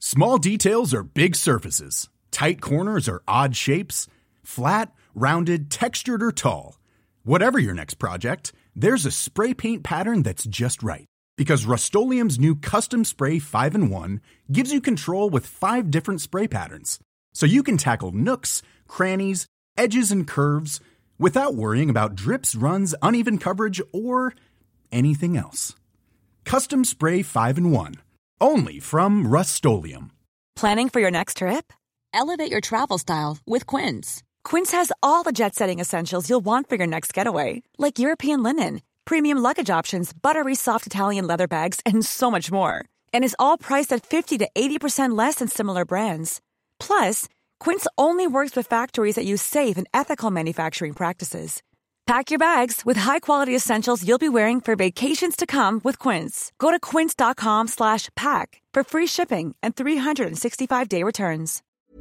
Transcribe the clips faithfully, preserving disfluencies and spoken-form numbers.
Small details are big surfaces. Tight corners are odd shapes. Flat, rounded, textured, or tall. Whatever your next project, there's a spray paint pattern that's just right. Because Rust-Oleum's new Custom Spray five in one gives you control with five different spray patterns. So you can tackle nooks, crannies, edges, and curves without worrying about drips, runs, uneven coverage, or anything else. Custom Spray five in one. Only from Rust-Oleum. Planning for your next trip? Elevate your travel style with Quince. Quince has all the jet-setting essentials you'll want for your next getaway, like European linen, premium luggage options, buttery soft Italian leather bags, and so much more. And is all priced at fifty to eighty percent less than similar brands. Plus, Quince only works with factories that use safe and ethical manufacturing practices. Pack your bags with high-quality essentials you'll be wearing for vacations to come with Quince. Go to quince.com slash pack for free shipping and three sixty-five day returns.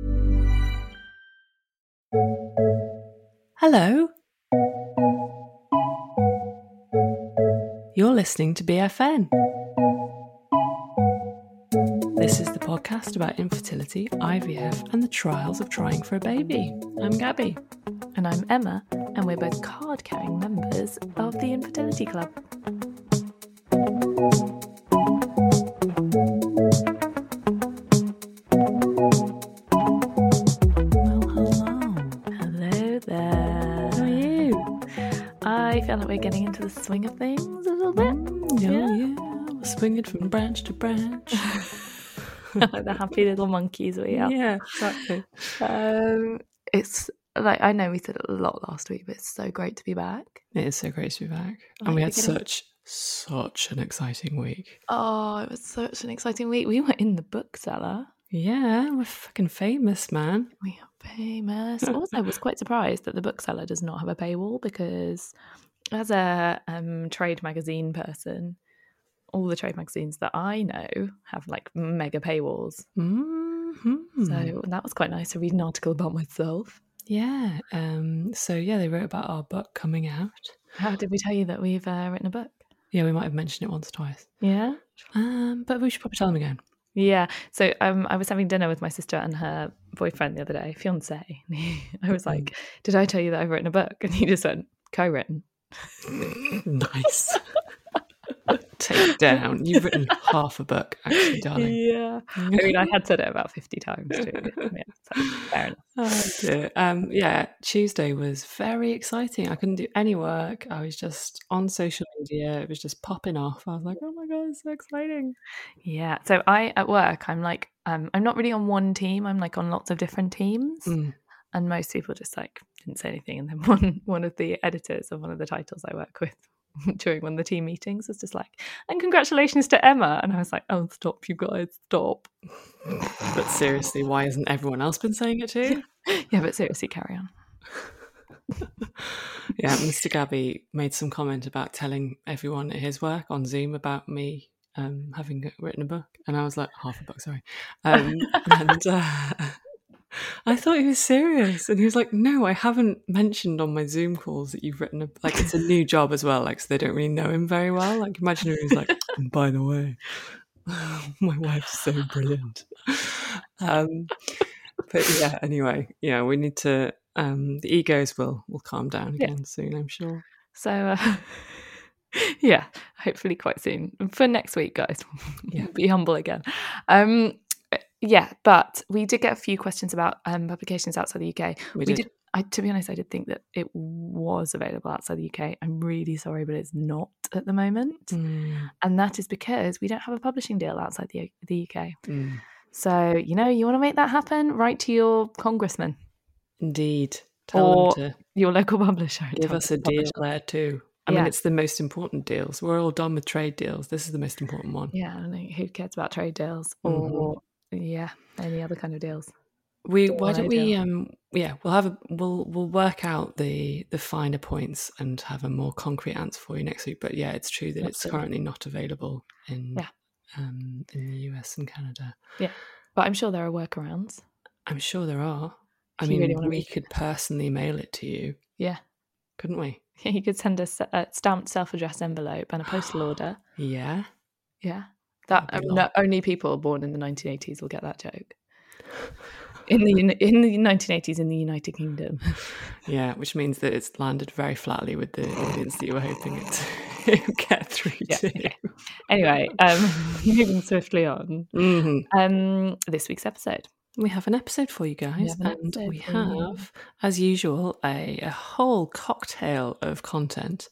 Hello. You're listening to B F N. This is the podcast about infertility, I V F, and the trials of trying for a baby. I'm Gabby. And I'm Emma, and we're both card-carrying members of the Infertility Club. Well, hello. Hello there. How are you? I feel like we're getting into the swing of things a little bit. Mm, yeah, yeah. We're swinging from branch to branch. Like the happy little monkeys we are. Yeah, exactly. Um, it's like, I know we said it a lot last week, but it's so great to be back. It is so great to be back. Like, And we had we're getting- such, such an exciting week. Oh, it was such an exciting week. We were in the bookseller. Yeah, we're fucking famous, man. We are famous. Also, I was quite surprised that the bookseller does not have a paywall, because as a um, trade magazine person, all the trade magazines that I know have like mega paywalls. Mm-hmm. So that was quite nice to read an article about myself. Yeah. Um, so, yeah, they wrote about our book coming out. How did we tell you that we've uh, written a book? Yeah, we might have mentioned it once or twice. Yeah. Um, but we should probably tell them again. Yeah. So um, I was having dinner with my sister and her boyfriend the other day, fiance. I was like, did I tell you that I've written a book? And he just went, co-written. Nice. Take down. You've written half a book, actually, darling. Yeah. I mean, I had said it about fifty times too. Yeah, so fair enough. Oh, dear. Um, yeah, Tuesday was very exciting. I couldn't do any work. I was just on social media. It was just popping off. I was like, oh my God, it's so exciting. Yeah. So I, at work, I'm like, um, I'm not really on one team. I'm like on lots of different teams. Mm. And most people just like didn't say anything. And then one, one of the editors of one of the titles I work with during one of the team meetings was just like, and congratulations to Emma. And I was like, oh, stop, you guys, stop. But seriously, why hasn't everyone else been saying it too? Yeah, but seriously, carry on. Yeah, Mister Gabby made some comment about telling everyone at his work on Zoom about me um, having written a book. And I was like, half a book, sorry. Um, and uh, I thought he was serious. And he was like, no, I haven't mentioned on my Zoom calls that you've written a, like, it's a new job as well. Like, so they don't really know him very well. Like, imagine if he was like, and by the way, my wife's so brilliant. Um, but yeah, anyway, yeah, we need to, um, the egos will, will calm down again yeah. soon, I'm sure. So, uh, yeah, hopefully quite soon. For next week, guys, yeah. Be humble again. Um, Yeah, but we did get a few questions about um, publications outside the U K. We, we did. did. I, to be honest, I did think that it was available outside the U K. I'm really sorry, but it's not at the moment. Mm. And that is because we don't have a publishing deal outside the, the U K. Mm. So, you know, you want to make that happen? Write to your congressman. Indeed. Tell or them to your local publisher. Give us a deal there too. I yeah. mean, it's the most important deals. We're all done with trade deals. This is the most important one. Yeah, I don't know who cares about trade deals or... Mm-hmm. Yeah, any other kind of deals. We why don't we um yeah we'll have a we'll we'll work out the the finer points and have a more concrete answer for you next week. But yeah, it's true that Absolutely. It's currently not available in yeah. um in the U S and Canada. Yeah, but I'm sure there are workarounds. I'm sure there are. I if mean, really we could personally mail it to you. Yeah, couldn't we? Yeah, you could send us a stamped self-addressed envelope and a postal order. Yeah, yeah. That um, no, only people born in the nineteen eighties will get that joke. In the in the nineteen eighties in the United Kingdom. Yeah, which means that it's landed very flatly with the audience that you were hoping it to get through Yeah, to. okay. Anyway, um, moving swiftly on. Mm-hmm. Um, this week's episode. We have an episode for you guys, we and we have, you. as usual, a, a whole cocktail of content.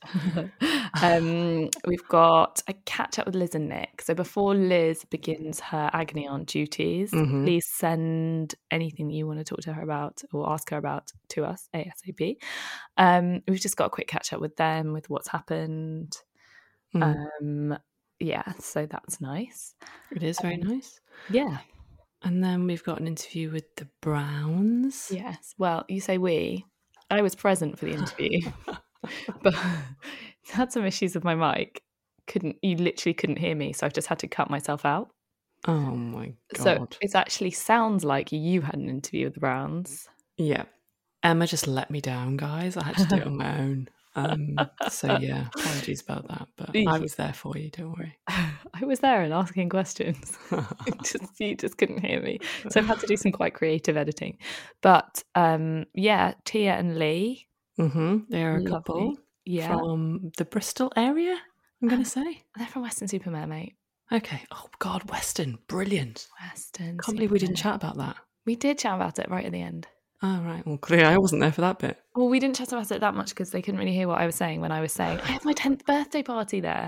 um, we've got a catch up with Liz and Nick. So before Liz begins her agony aunt duties, mm-hmm. please send anything that you want to talk to her about or ask her about to us ASAP. Um, we've just got a quick catch up with them with what's happened. Mm. Um, yeah, so that's nice. It is very um, nice. Yeah. And then we've got an interview with the Browns. Yes. Well, you say we. I was present for the interview, but had some issues with my mic. Couldn't you literally couldn't hear me, so I've just had to cut myself out. Oh my god! So it actually sounds like you had an interview with the Browns. Yeah, Emma just let me down, guys. I had to do it on my own. Um, so yeah, apologies about that, but I was there for you, don't worry. I was there and asking questions. just, you just couldn't hear me. So I've had to do some quite creative editing. But um, yeah, Tia and Lee. Mm-hmm. They're a couple yeah. from the Bristol area, I'm going to say. They're from Weston-super-Mare, mate. Okay. Oh God, Weston. Brilliant. Weston. Can't believe we didn't chat about that. We did chat about it right at the end. Oh, right. Well, clearly I wasn't there for that bit. Well, we didn't chat about it that much because they couldn't really hear what I was saying when I was saying, I had my tenth birthday party there.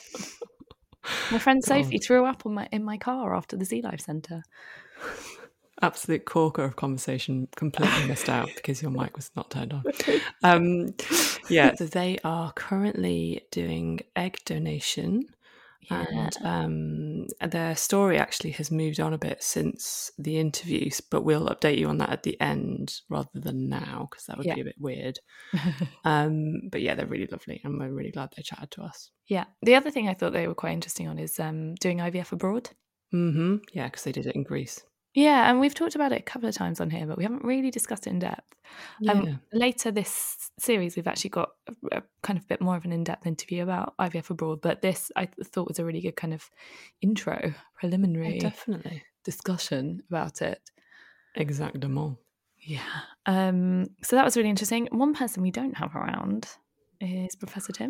My friend Sophie God. threw up on my in my car after the Sea Life Centre. Absolute corker of conversation, completely missed out because your mic was not turned on. Um, yeah, so they are currently doing egg donation. Yeah. And um, their story actually has moved on a bit since the interviews, but we'll update you on that at the end rather than now because that would yeah. be a bit weird. um, but yeah, they're really lovely and we're really glad they chatted to us. Yeah. The other thing I thought they were quite interesting on is um, doing I V F abroad. Mm-hmm. Yeah, because they did it in Greece. Yeah, and we've talked about it a couple of times on here, but we haven't really discussed it in depth. Yeah. Um, later this series, we've actually got a, a kind of bit more of an in-depth interview about I V F abroad, but this I thought was a really good kind of intro, preliminary yeah, definitely discussion about it. Exactement. Yeah. Um, so that was really interesting. One person we don't have around is Professor Tim.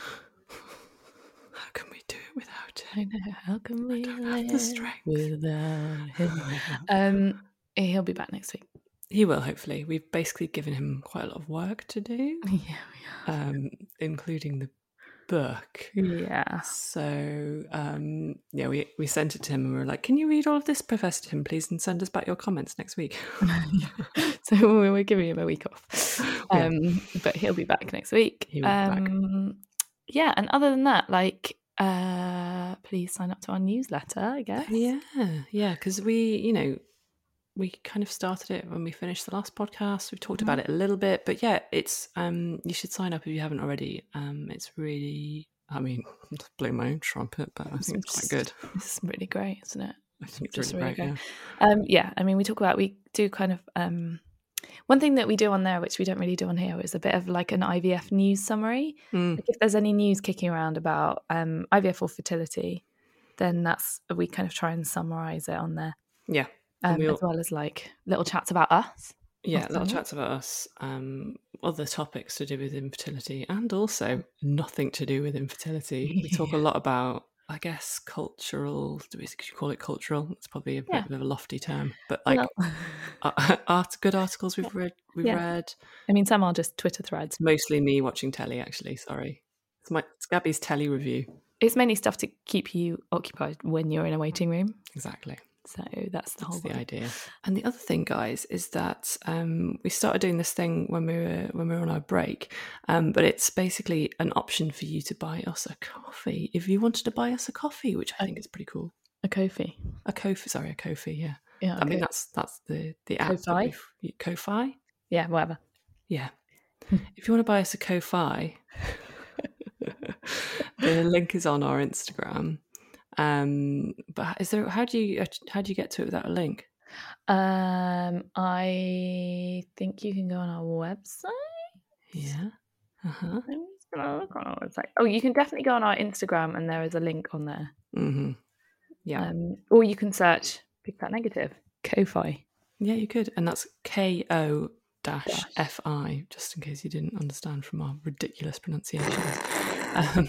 How can we do it without him? I know. How can we I don't have the strength without him? um, he'll be back next week. He will, hopefully. We've basically given him quite a lot of work to do. Yeah, we have. Um, including the book. Yeah. So, um, yeah, we, we sent it to him and we were like, can you read all of this, Professor Tim, please, and send us back your comments next week? So we're giving him a week off. Um, yeah. But he'll be back next week. He will be um, back. Yeah, and other than that, like, uh, please sign up to our newsletter, I guess. Yeah, yeah, because we, you know, we kind of started it when we finished the last podcast. We've talked mm-hmm. about it a little bit, but yeah, it's um, you should sign up if you haven't already. Um, it's really, I mean, I'm just blowing my own trumpet, but I think it's quite good. It's really great, isn't it? I think it's just really, really great. great. Yeah. Um, yeah, I mean, we talk about we do kind of. Um, One thing that we do on there, which we don't really do on here, is a bit of like an I V F news summary. Mm. Like if there's any news kicking around about um, I V F or fertility, then that's we kind of try and summarise it on there. Yeah. Um, we'll... as well as like little chats about us. Yeah, little chats about us, um, other topics to do with infertility, and also nothing to do with infertility. We talk a lot about, I guess, cultural, do we call it cultural? It's probably a yeah. bit of a lofty term, but like well, art, good articles we've read. We've yeah. read. I mean, some are just Twitter threads. It's mostly me watching telly, actually, sorry. It's, my, it's Gabby's telly review. It's mainly stuff to keep you occupied when you're in a waiting room. Exactly. So that's the that's whole the thing. idea. And the other thing, guys, is that um, we started doing this thing when we were when we were on our break, um, but it's basically an option for you to buy us a coffee if you wanted to buy us a coffee, which I think is pretty cool. A Ko-fi. A Ko-fi, sorry, a Ko-fi, yeah. Yeah. Okay. I mean that's that's the the app. Ko-fi. Ko-fi. Yeah, whatever. Yeah. If you want to buy us a Ko-fi, the link is on our Instagram. Um, but is there? How do you how do you get to it without a link? Um, I think you can go on our website. Yeah. Uh huh. Look on our website. Oh, you can definitely go on our Instagram, and there is a link on there. Mm-hmm. Yeah. Um, or you can search Big Fat Negative, Ko-Fi. Yeah, you could. And that's K O dash F I, just in case you didn't understand from our ridiculous pronunciations. um,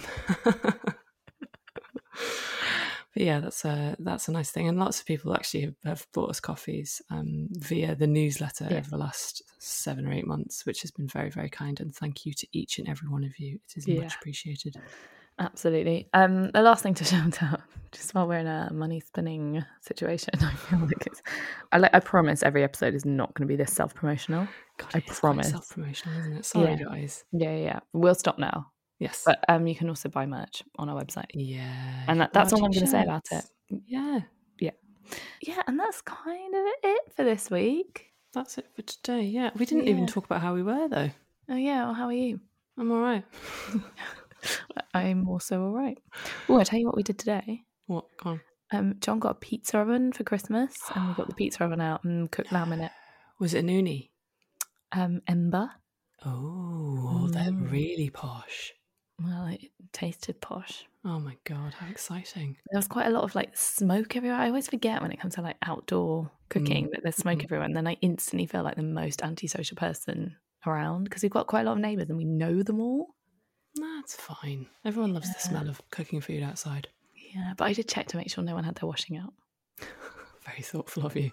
But yeah, that's a that's a nice thing, and lots of people actually have, have bought us coffees um, via the newsletter Yeah. over the last seven or eight months, which has been very, very kind. And thank you to each and every one of you. It is Yeah. much appreciated. Absolutely. Um, the last thing to shout out, just while we're in a money spinning situation, I feel like it's. I, like, I promise every episode is not going to be this self promotional. God, I it's promise. self promotional, isn't it? Sorry, Yeah. guys. Yeah, yeah, yeah. We'll stop now. Yes. But um, you can also buy merch on our website. Yeah. And that, that's all I'm going to say about it. Yeah. Yeah. Yeah, and that's kind of it for this week. That's it for today. Yeah. We didn't Yeah. even talk about how we were, though. Oh, yeah. Well, how are you? I'm all right. I'm also all right. Oh, I tell you what we did today. What? Go on. Um, John got a pizza oven for Christmas, and we got the pizza oven out and cooked lamb in it. Was it an uni? Um, Ember. Oh, they're Mm. really posh. Well, it tasted posh. Oh my God, how exciting. There was quite a lot of like smoke everywhere. I always forget when it comes to like outdoor cooking Mm. that there's smoke Mhm. everywhere, and then I instantly feel like the most antisocial person around because we've got quite a lot of neighbours and we know them all. That's fine. Everyone loves the smell of cooking food outside. Yeah, but I did check to make sure no one had their washing out. Very thoughtful of you.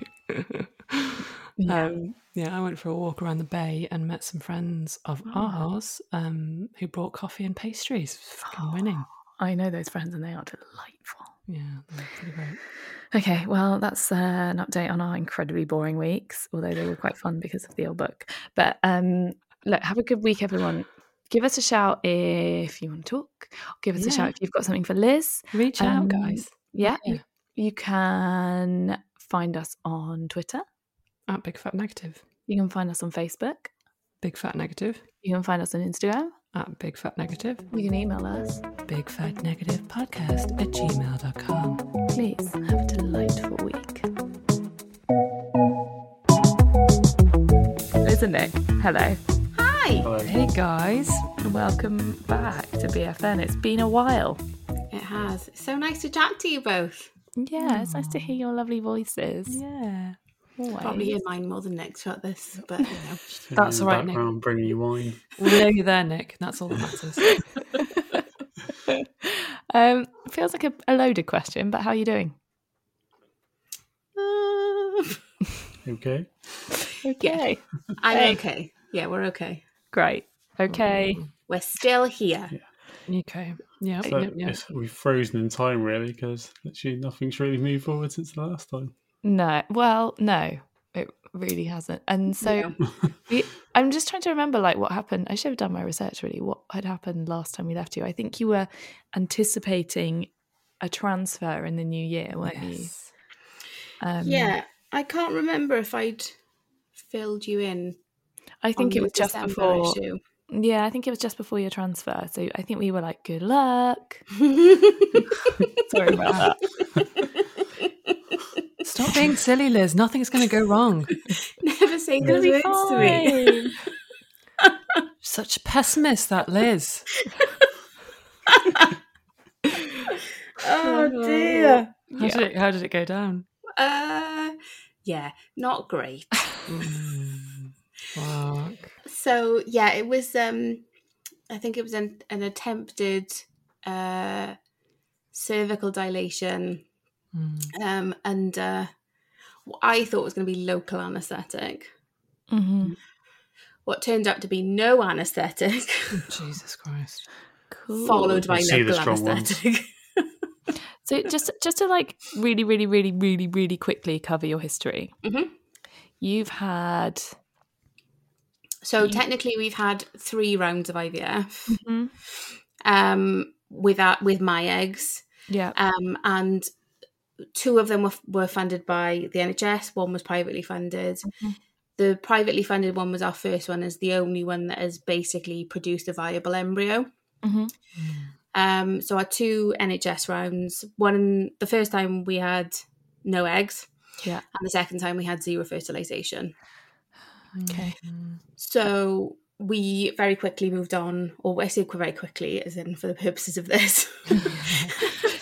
Yeah. Um, yeah, I went for a walk around the bay and met some friends of ours um, who brought coffee and pastries. It was fucking winning. I know those friends and they are delightful. Yeah, they're pretty great. Okay, well, that's uh, an update on our incredibly boring weeks, although they were quite fun because of the old book. But um, look, have a good week, everyone. Give us a shout if you want to talk. Give us Yeah. a shout if you've got something for Liz. Reach Um, out, guys. Yeah, Yeah. You, you can find us on Twitter. At Big Fat Negative. You can find us on Facebook. Big Fat Negative. You can find us on Instagram. At Big Fat Negative. You can email us. Big Fat Negative Podcast at gmail dot com. Please have a delightful week. Liz and Nick, hello. Hi. Hello. Hey, guys. Welcome back to B F N. It's been a while. It has. It's so nice to chat to you both. Yeah, it's nice to hear your lovely voices. Yeah. Always. Probably hear mine more than Nick's at this, but you know. Sitting That's in the all right, Nick. background, bringing you wine. We know you're there, Nick. That's all that matters. um, feels like a, a loaded question, but how are you doing? Uh, Okay. Okay. I'm Hey. okay. Yeah, we're okay. Great. Okay. We're still here. Okay. Yeah. So Yep, yep. it's, we've frozen in time, really, because literally nothing's really moved forward since the last time. No. Well, no, it really hasn't. And so Yeah. we, I'm just trying to remember like what happened. I should have done my research really. What had happened last time we left you? I think you were anticipating a transfer in the new year, weren't Yes. you? Um, Yeah, I can't remember if I'd filled you in. I think on it was the just December before. issue. Yeah, I think it was just before your transfer. So I think we were like, good luck. Sorry about that. Stop being silly, Liz. Nothing's going to go wrong. Never say It'll good be words to me. fine. Such a pessimist, that Liz. Oh dear. How, Yeah. did it, how did it go down? Uh, yeah, not great. Mm, fuck. So yeah, it was. Um, I think it was an, an attempted uh, cervical dilation, Mm. um, and uh, what I thought was going to be local anaesthetic. Mhm. What turned out to be no anaesthetic, Oh, Jesus Christ. Cool. followed by I see the local strong ones. anaesthetic. So just just to like really, really, really, really, really quickly cover your history. Mhm. You've had So You- technically, we've had three rounds of I V F Mhm. um, with our, with my eggs, yeah. um, and two of them were, were funded by the N H S. One was privately funded. Mhm. The privately funded one was our first one, as the only one that has basically produced a viable embryo. Mhm. Um, so our two N H S rounds. One, the first time we had no eggs, Yeah. and the second time we had zero fertilization. Okay. Mm. So we very quickly moved on, or I say very quickly, as in for the purposes of this.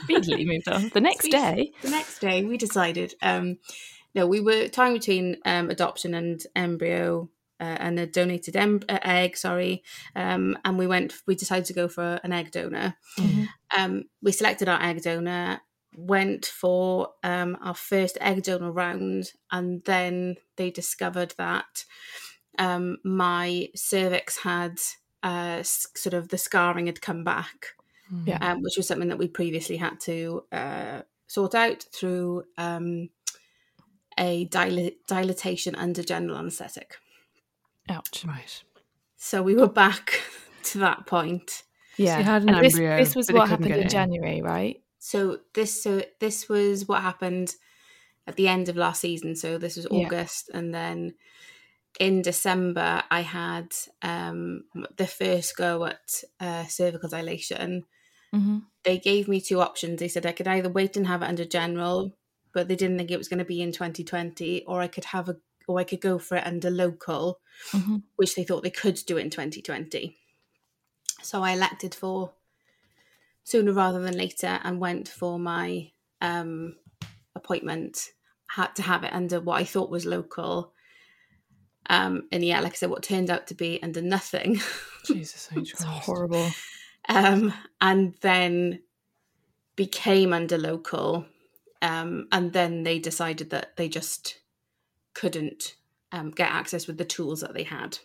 speedily moved on. The next day, the next day, we decided. Um, no, we were tying between um, adoption and embryo. Uh, and a donated em- uh, egg, sorry, um, and we went. We decided to go for an egg donor. mm-hmm. Um, we selected our egg donor, went for um, our first egg donor round, and then they discovered that um, my cervix had uh, s- sort of the scarring had come back, Yeah. um, which was something that we previously had to uh, sort out through um, a dil- dilatation under general anaesthetic. Ouch. Right. So we were back to that point. Yeah. So you had an And this, embryo, this was but they what couldn't happened get in it in. January, right? So this so this was what happened at the end of last season. So this was Yeah. August, and then in December I had um, the first go at uh, cervical dilation. Mm-hmm. They gave me two options. They said I could either wait and have it under general, but they didn't think it was going to be in twenty twenty, or I could have a or I could go for it under local, Mm-hmm. which they thought they could do it in twenty twenty. So I elected for sooner rather than later and went for my um, appointment. Had to have it under what I thought was local. Um, and yeah, like I said, what turned out to be under nothing. Jesus H. It's Christ. horrible. um, and then became under local. Um, and then they decided that they just couldn't um, get access with the tools that they had.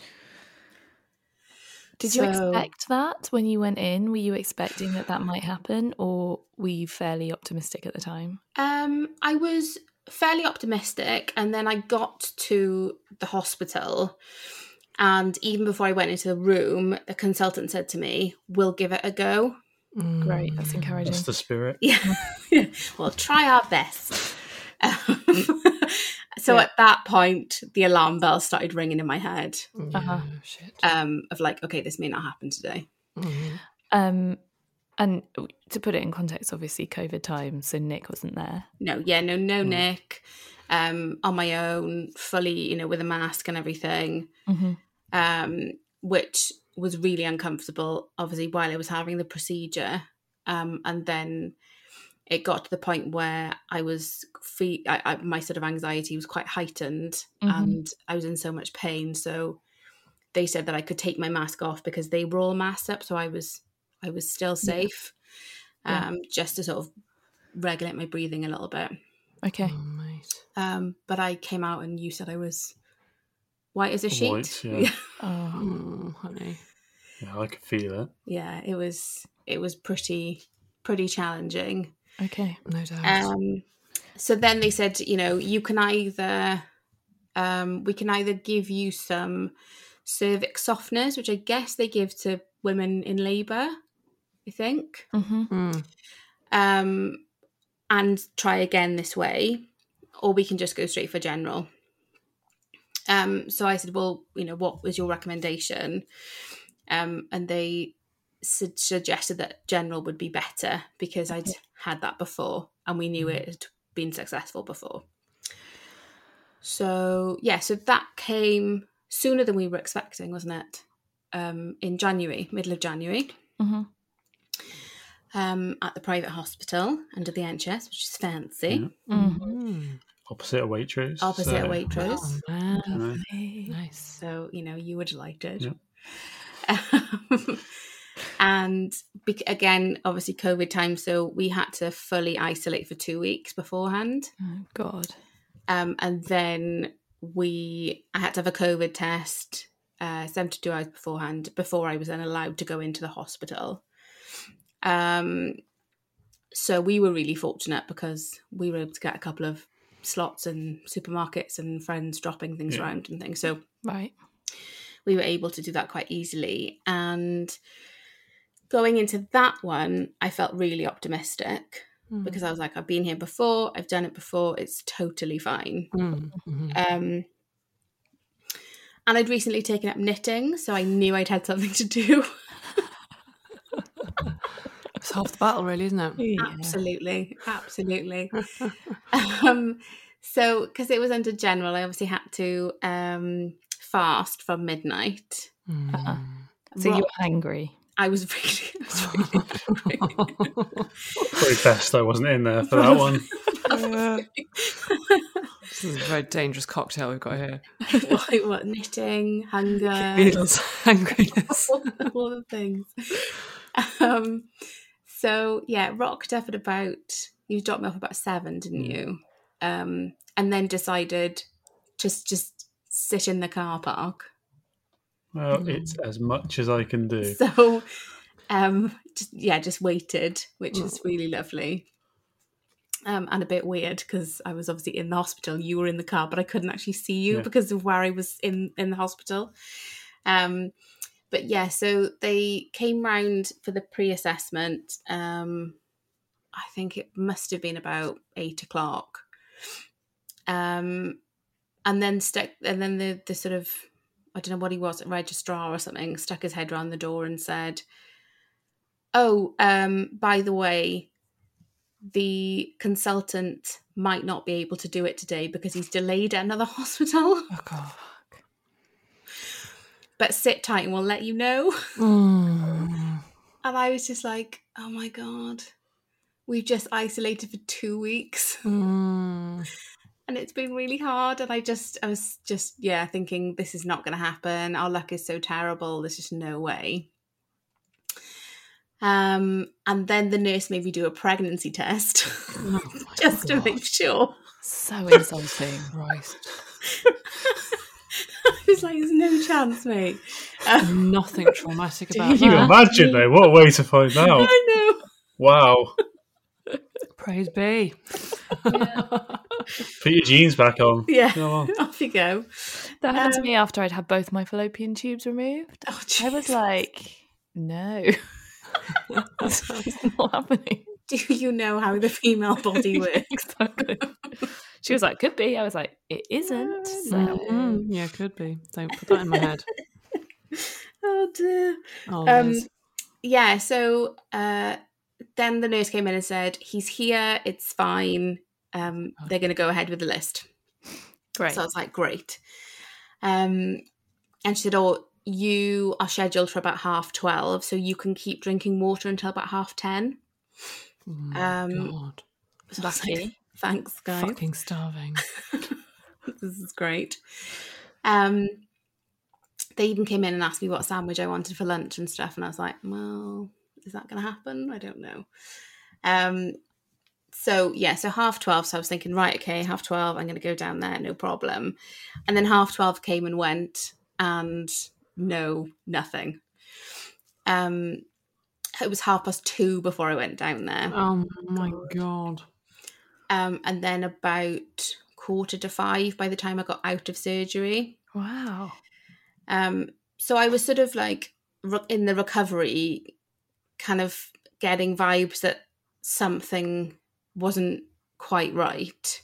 Did you So- expect that when you went in? Were you expecting that that might happen, or were you fairly optimistic at the time? Um, I was fairly optimistic, and then I got to the hospital, and even before I went into the room, the consultant said to me, "We'll give it a go." Great, that's encouraging. That's the spirit. Yeah, we'll try our best. Um, so Yeah. at that point, the alarm bells started ringing in my head. Yeah, Uh-huh. shit. Um, of like, okay, this may not happen today. Mhm. Um, and to put it in context, obviously COVID times, so Nick wasn't there. No, yeah, no, no, Nick. Um, on my own, fully, you know, with a mask and everything. Mm-hmm. Um, which was really uncomfortable, obviously, while I was having the procedure. Um, and then it got to the point where I was, fe- I, I, my sort of anxiety was quite heightened, Mhm. and I was in so much pain. So they said that I could take my mask off because they were all masked up. So I was, I was still safe, Yeah. um, just to sort of regulate my breathing a little bit. Okay. Oh, mate. Um, but I came out and you said I was white as a sheet. White, yeah. Oh, Oh, honey. Yeah, I could feel it. Yeah, it was it was pretty pretty challenging. okay. No doubt. Um, so then they said, you know, you can either um, we can either give you some cervix softeners, which I guess they give to women in labour, I think, Mm-hmm. Mm. um, and try again this way, or we can just go straight for general. Um, so I said, well, you know, what was your recommendation? Um, and they su- suggested that general would be better because I'd had that before and we knew it had been successful before. So, yeah, so that came sooner than we were expecting, wasn't it? Um, in January, middle of January, Mm-hmm. um, at the private hospital under the N H S, which is fancy. Yeah. Mm-hmm. Opposite of Waitrose. Opposite so- of Waitrose. Oh, man. Yeah. Nice. So, you know, you were delighted. Yeah. Um, and be- again, obviously COVID time, so we had to fully isolate for two weeks beforehand. Oh, God. Um, and then we, I had to have a COVID test uh, seventy-two hours beforehand before I was then allowed to go into the hospital. Um, so we were really fortunate because we were able to get a couple of slots in supermarkets and friends dropping things Yeah. around and things. So Right. we were able to do that quite easily. And going into that one, I felt really optimistic Mm. because I was like, I've been here before, I've done it before, it's totally fine. Mm. Mhm. Um, and I'd recently taken up knitting, so I knew I'd had something to do. It's half the battle, really, isn't it? Yeah. Absolutely, absolutely. um, so, because it was under general, I obviously had to um, fast from midnight. Mm. Uh-uh. So you Ro- were angry. I was really, I was really Probably best I wasn't in there for that one. Yeah. This is a very dangerous cocktail we've got here. like what knitting, hunger, Needles, hungriness. all, all the things. Um, so yeah, rocked up at about, you dropped me off about seven, didn't Mm. you? Um, and then decided just just sit in the car park. Well, it's as much as I can do. So um, just, yeah, just waited, which is really lovely. Um, and a bit weird because I was obviously in the hospital. You were in the car, but I couldn't actually see you Yeah. because of where I was in, in the hospital. Um, but yeah, so they came round for the pre-assessment. Um, I think it must have been about eight o'clock. Um, and then stuck, and then the the sort of, I don't know what he was, a registrar or something, stuck his head around the door and said, "Oh, um, by the way, the consultant might not be able to do it today because he's delayed at another hospital. Oh, God. But sit tight and we'll let you know." Mm. And I was just like, oh my God, we've just isolated for two weeks Mm. and it's been really hard. And I just, I was just, yeah, thinking this is not going to happen. Our luck is so terrible. There's just no way. Um, and then the nurse made me do a pregnancy test Oh, just to God. make sure. So insulting. Christ. I was like, there's no chance, mate. Um, Nothing traumatic about Can you that. imagine, though? What a way to find out. I know. Wow. Praise be. Put your jeans back on. Yeah, Come on. off you go. That happened to Um, me after I'd had both my fallopian tubes removed. Oh, I was jeez. like, no, that's not happening. Do you know how the female body works? Exactly. She was like, could be. I was like, it isn't. So Mm, yeah, could be. Don't put that in my head. Oh dear. Oh, Um, Liz. yeah, so uh, then the nurse came in and said, he's here, it's fine. Um, they're going to go ahead with the list. great. So I was like, great. Um, and she said, oh, you are scheduled for about half twelve, so you can keep drinking water until about half ten. Oh my um, God. So I was like, Lucky. thanks, guys. Fucking starving. This is great. Um, they even came in and asked me what sandwich I wanted for lunch and stuff, and I was like, well, is that going to happen? I don't know. Um, so yeah, so half twelve. So I was thinking, right, okay, half twelve, I'm going to go down there, no problem. And then half twelve came and went, and no, nothing. Um, it was half past two before I went down there. Oh my God. Um, and then about quarter to five by the time I got out of surgery. Wow. Um, so I was sort of like re- in the recovery, kind of getting vibes that something wasn't quite right.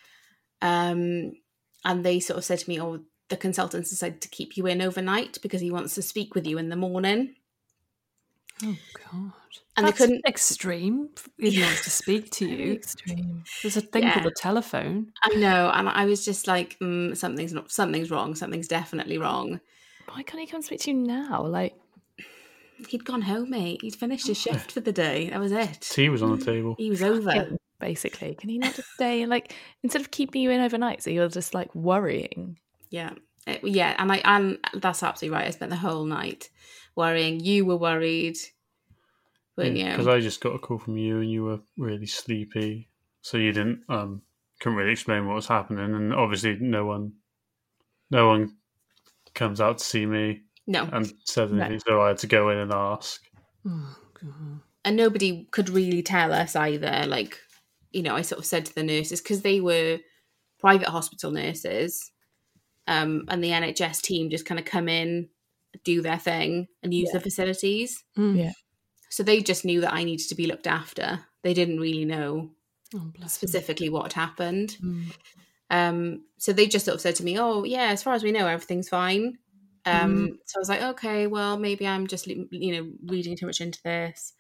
Um, and they sort of said to me, oh, the consultant decided to keep you in overnight because he wants to speak with you in the morning. Oh God. And That's they couldn't. extreme. He wants to speak to you. Extreme. There's a thing Yeah. called a telephone. I know, and I was just like, mm, something's not, something's wrong. Something's definitely wrong. Why can't he come speak to you now? Like, He'd gone home, mate. He'd finished his shift for the day. That was it. Tea was on the table. He was over. him, basically. Can he not just stay and like instead of keeping you in overnight, so you're just like worrying? Yeah, It- yeah, and I and that's absolutely right. I spent the whole night worrying. You were worried, weren't you? Because I just got a call from you and you were really sleepy. So you didn't, um, couldn't really explain what was happening. And obviously no one, no one comes out to see me No, and said No. anything. So I had to go in and ask. Oh God. and nobody could really tell us either. Like, you know, I sort of said to the nurses because they were private hospital nurses, um, and the N H S team just kind of come in, do their thing, and use Yeah. the facilities. Mm. Yeah. So they just knew that I needed to be looked after. They didn't really know Oh, bless him. specifically what had happened. Mm. Um, so they just sort of said to me, "Oh, yeah, as far as we know, everything's fine." Um, So I was like, "Okay, well, maybe I'm just, you know, reading too much into this."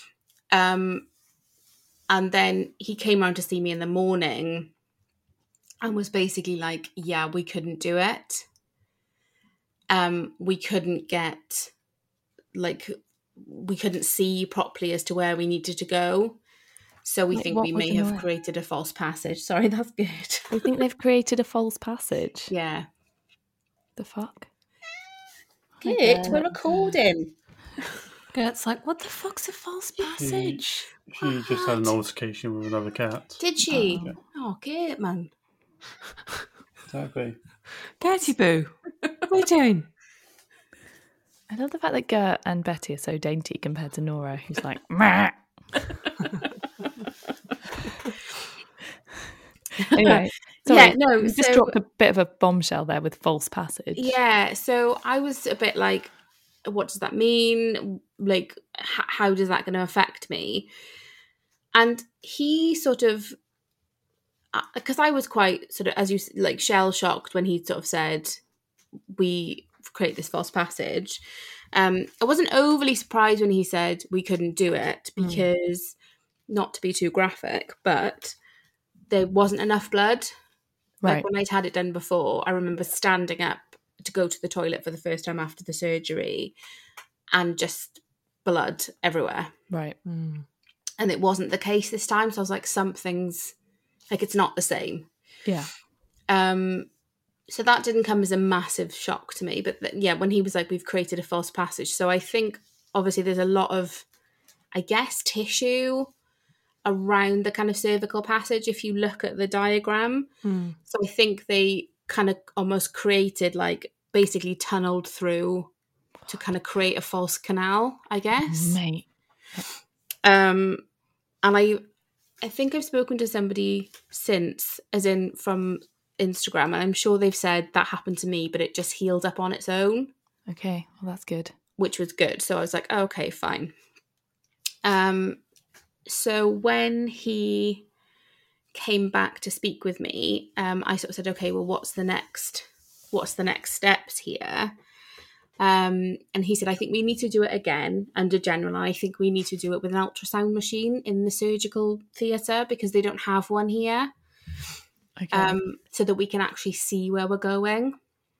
Um, and then he came around to see me in the morning, and was basically like, "Yeah, we couldn't do it. Um, we couldn't get like we couldn't see properly as to where we needed to go. So we Like, think what we was may in the have way? created a false passage. Sorry, that's good. I think they've created a false passage. Yeah. The fuck? Good, we're recording. Gert's like, what the fuck's a false passage? She just had an altercation with another cat. Did she? Yeah. Oh, good, man. Exactly. Gertie Boo, what are you doing? I love the fact that Gert and Betty are so dainty compared to Nora, who's like, meh. Anyway, sorry, Yeah, no, you just so- dropped a bit of a bombshell there with false passage. Yeah, so I was a bit like, what does that mean? Like, h- how does that going to affect me? And he sort of, because I was quite sort of, as you s- like, shell shocked when he sort of said, we create this false passage. Um, I wasn't overly surprised when he said we couldn't do it because, not to be too graphic, but there wasn't enough blood. Right. Like when I'd had it done before, I remember standing up to go to the toilet for the first time after the surgery and just blood everywhere. Right. Mm. And it wasn't the case this time. So I was like, something's like, it's not the same. Yeah. Um, so that didn't come as a massive shock to me. But th- yeah, when he was like, we've created a false passage. So I think obviously there's a lot of, I guess, tissue around the kind of cervical passage if you look at the diagram. Mm. So I think they kind of almost created, like, basically tunneled through to kind of create a false canal, I guess. Mate. Um, and I, I think I've spoken to somebody since, as in from Instagram, and I'm sure they've said that happened to me, but it just healed up on its own, Okay, well, that's good. which was good. So I was like, oh, okay, fine. Um, so when he came back to speak with me, um, I sort of said, okay, well, what's the next, what's the next steps here? Um, and he said, I think we need to do it again under general. I think we need to do it with an ultrasound machine in the surgical theatre because they don't have one here, Okay. um, so that we can actually see where we're going.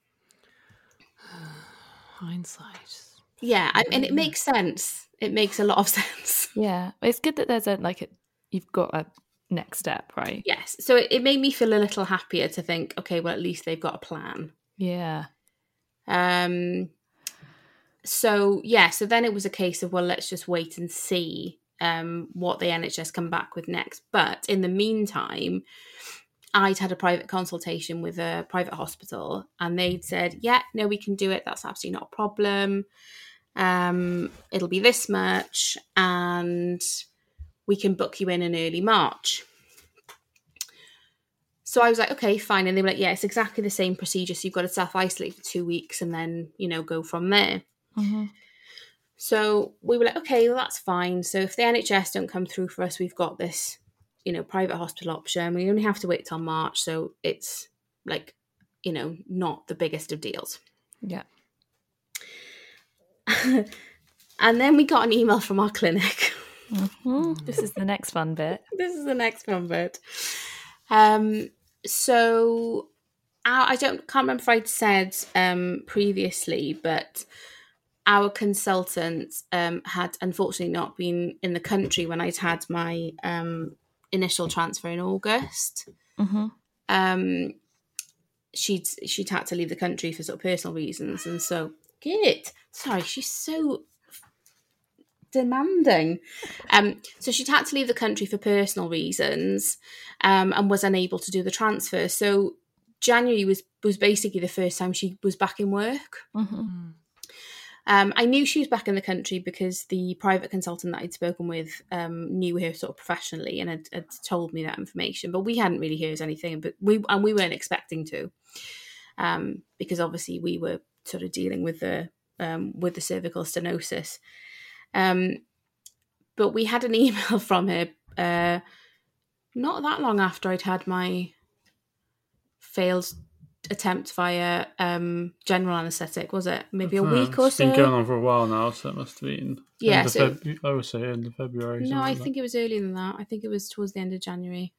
Hindsight. Yeah, I, and it makes sense. It makes a lot of sense. yeah. It's good that there's a, like, a, you've got a next step, right? Yes. So it, it made me feel a little happier to think, okay, well, at least they've got a plan. Yeah. Um, so, yeah, so then it was a case of, well, let's just wait and see um, what the N H S come back with next. But in the meantime, I'd had a private consultation with a private hospital and they'd said, yeah, no, we can do it. That's absolutely not a problem. Um, it'll be this much and we can book you in in early March. So I was like, okay, fine. And they were like, yeah, it's exactly the same procedure. So you've got to self-isolate for two weeks and then, you know, go from there. Mm-hmm. So we were like, okay, well, that's fine. So if the N H S don't come through for us, we've got this, you know, private hospital option. We only have to wait till March. So it's like, you know, not the biggest of deals. Yeah. And then we got an email from our clinic. Mm-hmm. This is the next fun bit. This is the next one bit. Um, so our, I don't can't remember if I'd said um, previously, but our consultant um, had unfortunately not been in the country when I'd had my um, initial transfer in August. Mm-hmm. Um, she'd she'd had to leave the country for sort of personal reasons, and so good. Sorry, she's so demanding. Um, so she'd had to leave the country for personal reasons, um, and was unable to do the transfer. So January was was basically the first time she was back in work. Mm-hmm. Um, I knew she was back in the country because the private consultant that I'd spoken with um, knew her sort of professionally and had, had told me that information, but we hadn't really heard anything. But we and we weren't expecting to, um, because obviously we were sort of dealing with the um, with the cervical stenosis. Um, but we had an email from her uh, not that long after I'd had my failed attempt via um, general anaesthetic, was it? Maybe a Uh, week or it's so? been going on for a while now, so it must have been. Yeah, end of so- Feb- I would say end of February. No, something I like think it was earlier than that. I think it was towards the end of January.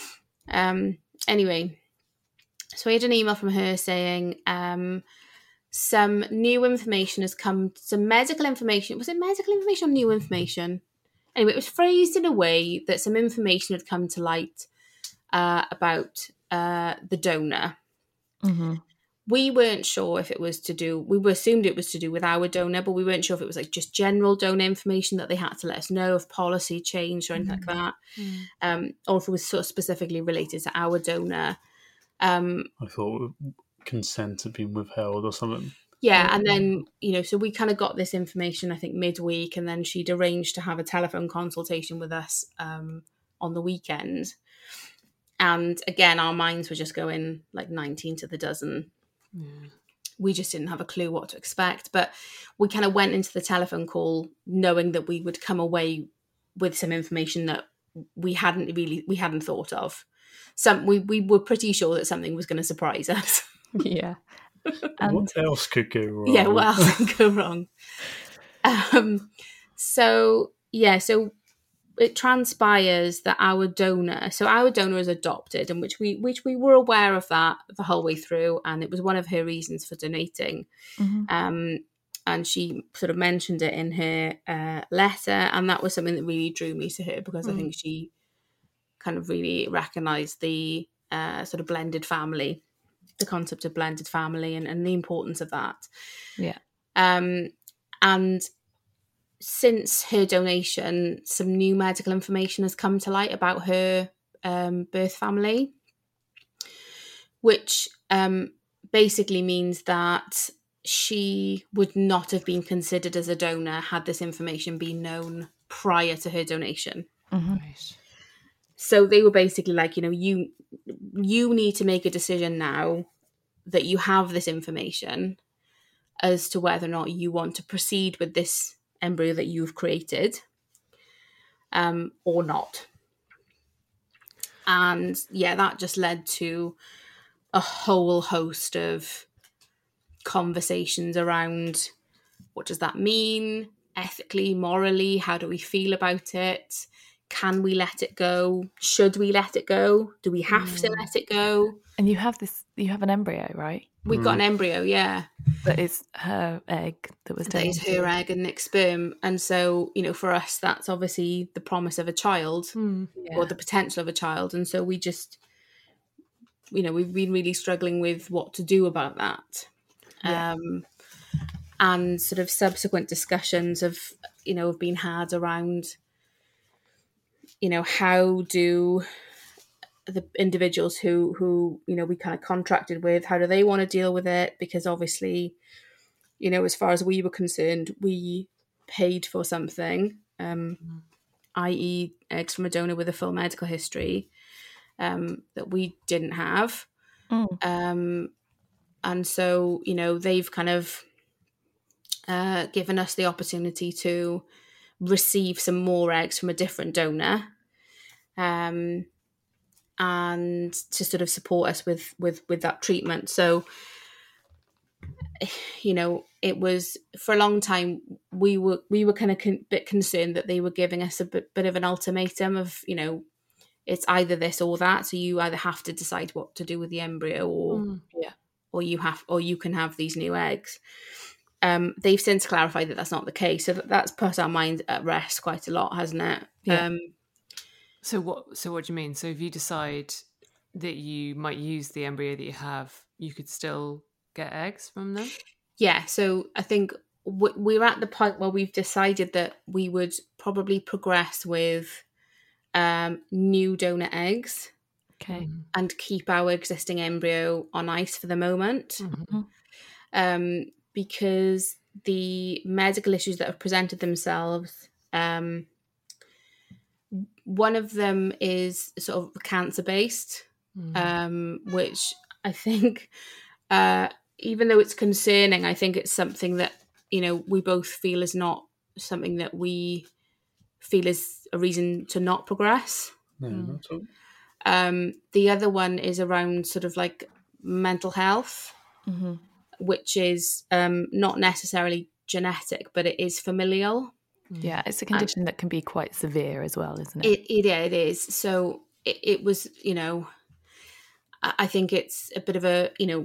Um. Anyway, so I had an email from her saying, um, some new information has come, some medical information. Was it medical information or new information? Anyway, it was phrased in a way that some information had come to light uh, about uh, the donor. Mm-hmm. We weren't sure if it was to do, we assumed it was to do with our donor, but we weren't sure if it was like just general donor information that they had to let us know, if policy changed or anything mm. like that, mm. um, or if it was sort of specifically related to our donor. Um, I thought consent had been withheld or something. Yeah, and then, you know, so we kind of got this information, I think, midweek, and then she'd arranged to have a telephone consultation with us um, on the weekend. And again, our minds were just going like nineteen to the dozen. Yeah. We just didn't have a clue what to expect. But we kind of went into the telephone call knowing that we would come away with some information that we hadn't really, we hadn't thought of. Some, we, we were pretty sure that something was going to surprise us. Yeah. And what else could go wrong? Yeah, what else could go wrong? Um, so, yeah, so it transpires that our donor, so our donor is adopted, and which we which we were aware of that the whole way through, and it was one of her reasons for donating. Mm-hmm. Um, and she sort of mentioned it in her uh, letter, and that was something that really drew me to her, because mm. I think she kind of really recognised the uh, sort of blended family, the concept of blended family, and, and the importance of that. Yeah. Um, and since her donation, some new medical information has come to light about her um, birth family, which um, basically means that she would not have been considered as a donor had this information been known prior to her donation. Mm-hmm. Right. So they were basically like, you know, you you need to make a decision now that you have this information as to whether or not you want to proceed with this embryo that you've created um, or not. And yeah, that just led to a whole host of conversations around what does that mean ethically, morally, how do we feel about it? Can we let it go? Should we let it go? Do we have mm. to let it go? And you have this, you have an embryo, right? We've mm. got an embryo, yeah. That is her egg that was taken. That is her egg and Nick's sperm. And so, you know, for us, that's obviously the promise of a child mm. yeah. or the potential of a child. And so we just, you know, we've been really struggling with what to do about that. Yeah. Um, and sort of subsequent discussions have, you know, have been had around, you know, how do the individuals who, who, you know, we kind of contracted with, how do they want to deal with it? Because obviously, you know, as far as we were concerned, we paid for something, um, mm. that is eggs from a donor with a full medical history, um, that we didn't have. Mm. Um, and so, you know, they've kind of uh, given us the opportunity to receive some more eggs from a different donor, um, and to sort of support us with, with, with that treatment. So, you know, it was for a long time, we were, we were kind of a con- bit concerned that they were giving us a bit, bit of an ultimatum of, you know, it's either this or that. So you either have to decide what to do with the embryo or, mm, yeah, or you have, or you can have these new eggs. Um, they've since clarified that that's not the case. So that, that's put our mind at rest quite a lot, hasn't it? Yeah. Um, so what, so what do you mean? So if you decide that you might use the embryo that you have, you could still get eggs from them? Yeah. So I think w- we're at the point where we've decided that we would probably progress with um, new donor eggs. Okay. And keep our existing embryo on ice for the moment. Mm-hmm. Um, because the medical issues that have presented themselves, um, one of them is sort of cancer-based, mm. um, which I think, uh, even though it's concerning, I think it's something that, you know, we both feel is not something that we feel is a reason to not progress. No, mm. not at all. Um, the other one is around sort of like mental health, mm-hmm. which is um, not necessarily genetic, but it is familial. Yeah, it's a condition and that can be quite severe as well, isn't it? It, it yeah, it is. So it, it was, you know, I, I think it's a bit of a, you know,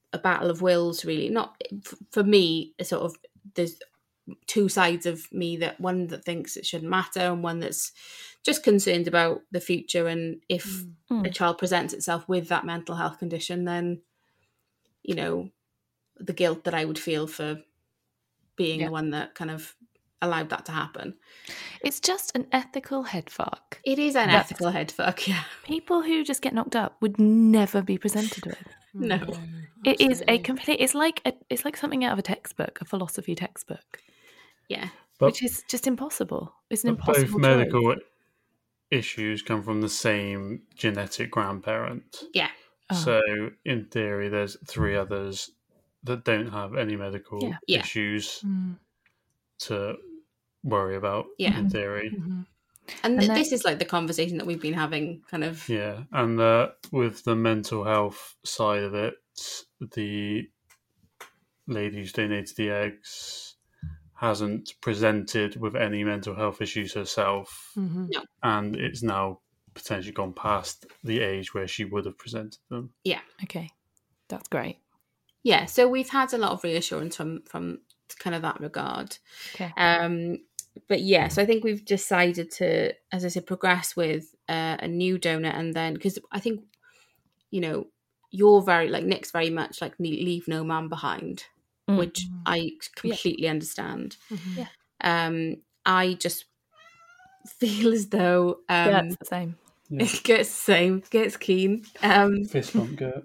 a battle of wills, really. Not for me, sort of, there's two sides of me, that one that thinks it shouldn't matter and one that's just concerned about the future, and if Mm. a child presents itself with that mental health condition, then, you know, the guilt that I would feel for being Yeah. the one that kind of allowed that to happen. It's just an ethical headfuck. It is an That's- ethical headfuck, yeah. People who just get knocked up would never be presented with. No. It is a absolutely. complete. It's like a, it's like something out of a textbook, a philosophy textbook, Yeah. But, which is just impossible. It's an but both impossible medical choice. issues come from the same genetic grandparent. Yeah. Oh. So in theory, there's three others that don't have any medical Yeah. Yeah. issues Mm. to worry about. Yeah. In theory, Mhm. And, And th- that- this is like the conversation that we've been having, kind of. yeah, and uh, with the mental health side of it, the lady who's donated the eggs hasn't presented with any mental health issues herself, Mhm. and it's now potentially gone past the age where she would have presented them. Okay, that's great. Yeah, so we've had a lot of reassurance from from kind of that regard. Okay. Um, but yeah, so I think we've decided to, as I said, progress with uh, a new donor, and then, because I think, you know, you're very, like, Nick's very much like ne- leave no man behind, Mm. which I completely understand. Mhm. Yeah. Um, I just feel as though um, yeah, it's the same. it gets the same, gets keen. Um, Fist bump, Gert.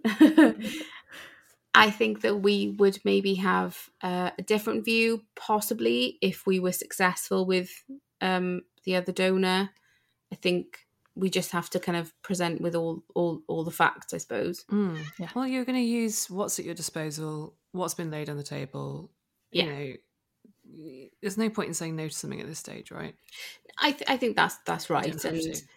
I think that we would maybe have uh, a different view, possibly, if we were successful with um, the other donor. I think we just have to kind of present with all all, all the facts, I suppose. Mm. Yeah. Well, you're going to use what's at your disposal, what's been laid on the table. Yeah. You know, there's no point in saying no to something at this stage, right? I th- I think that's that's You right, don't have and to.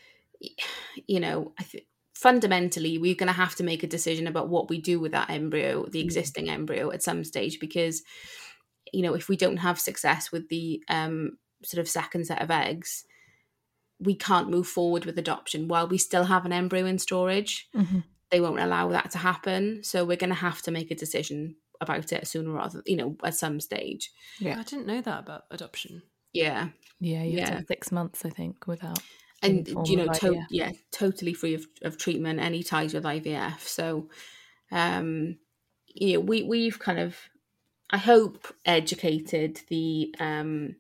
you know, I think fundamentally we're going to have to make a decision about what we do with that embryo, the existing embryo, at some stage, because, you know, if we don't have success with the um, sort of second set of eggs, we can't move forward with adoption while we still have an embryo in storage. Mhm. They won't allow that to happen, so we're going to have to make a decision about it sooner rather, you know, at some stage. Yeah. I didn't know that about adoption. Yeah. Yeah, you have to Yeah. have six months, I think, without. And any form you know, of to- I V F. yeah, totally free of, of treatment, any ties with I V F. So, um, you know, we we've kind of, I hope, educated the, um,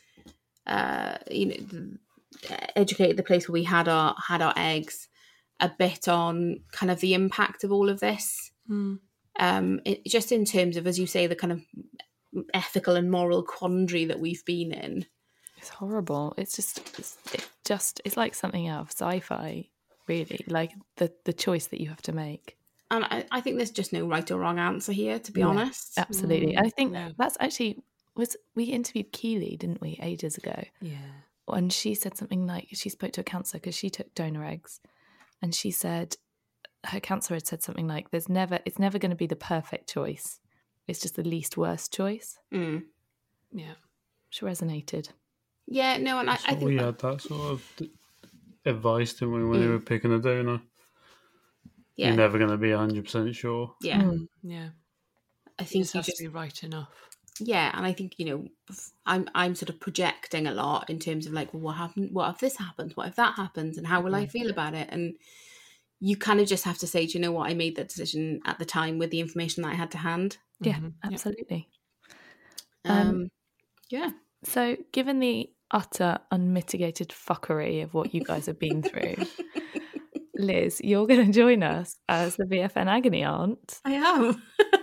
uh, you know, the, educated the place where we had our had our eggs a bit on kind of the impact of all of this. Mm. Um, it, just in terms of, as you say, the kind of ethical and moral quandary that we've been in. It's horrible. It's just, it's it just, it's like something out of sci-fi, really. Like the the choice that you have to make. And I, I think there's just no right or wrong answer here, to be Yeah. honest. Absolutely. Mm, And I think yeah. that's actually was we interviewed Keely, didn't we, ages ago? Yeah. And she said something like, she spoke to a counsellor because she took donor eggs, and she said her counsellor had said something like, "There's never, it's never going to be the perfect choice. It's just the least worst choice," Mm. Yeah. which resonated. Yeah, no, and I, So I think we that- had that sort of d- advice, didn't we, when we Mm. were picking a donor? yeah, You're never going to be one hundred percent sure. yeah. Mm. Yeah. I It think just you has just to be right enough. yeah, and I think, you know, f- I'm I'm sort of projecting a lot in terms of like, well, what happened? What if this happens? What if that happens? And how will I feel about it? And you kind of just have to say, do you know what? I made that decision at the time with the information that I had to hand. Yeah, Mhm. Yep. absolutely. Um, Um, yeah, So, given the utter unmitigated fuckery of what you guys have been through, Liz, you're going to join us as the V F N agony aunt. I am.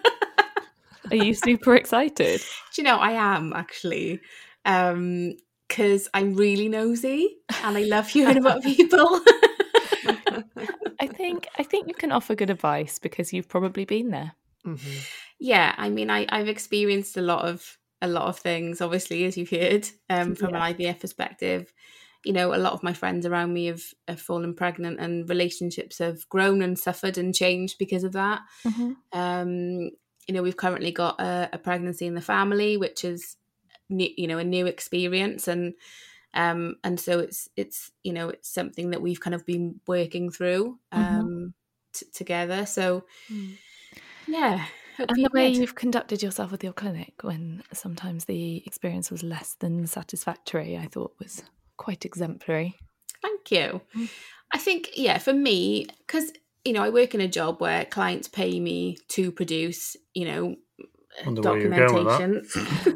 Are you super excited? Do you know, I am actually, um, because I'm really nosy and I love hearing about people. I think I think you can offer good advice because you've probably been there. Mhm. Yeah, I mean, I, I've experienced a lot of a lot of things, obviously, as you've heard, um, from an Yeah. I V F perspective. You know, a lot of my friends around me have, have fallen pregnant, and relationships have grown and suffered and changed because of that. Mhm. Um, you know, we've currently got a, a pregnancy in the family, which is, new, you know, a new experience, and um, and so it's it's you know it's something that we've kind of been working through um Mhm. t- together. So Mm. Yeah. Hope And you the way did. you've conducted yourself with your clinic when sometimes the experience was less than satisfactory, I thought was quite exemplary. Thank you. I think, yeah, for me, because, you know, I work in a job where clients pay me to produce, you know, Wonder where you're going with documentation.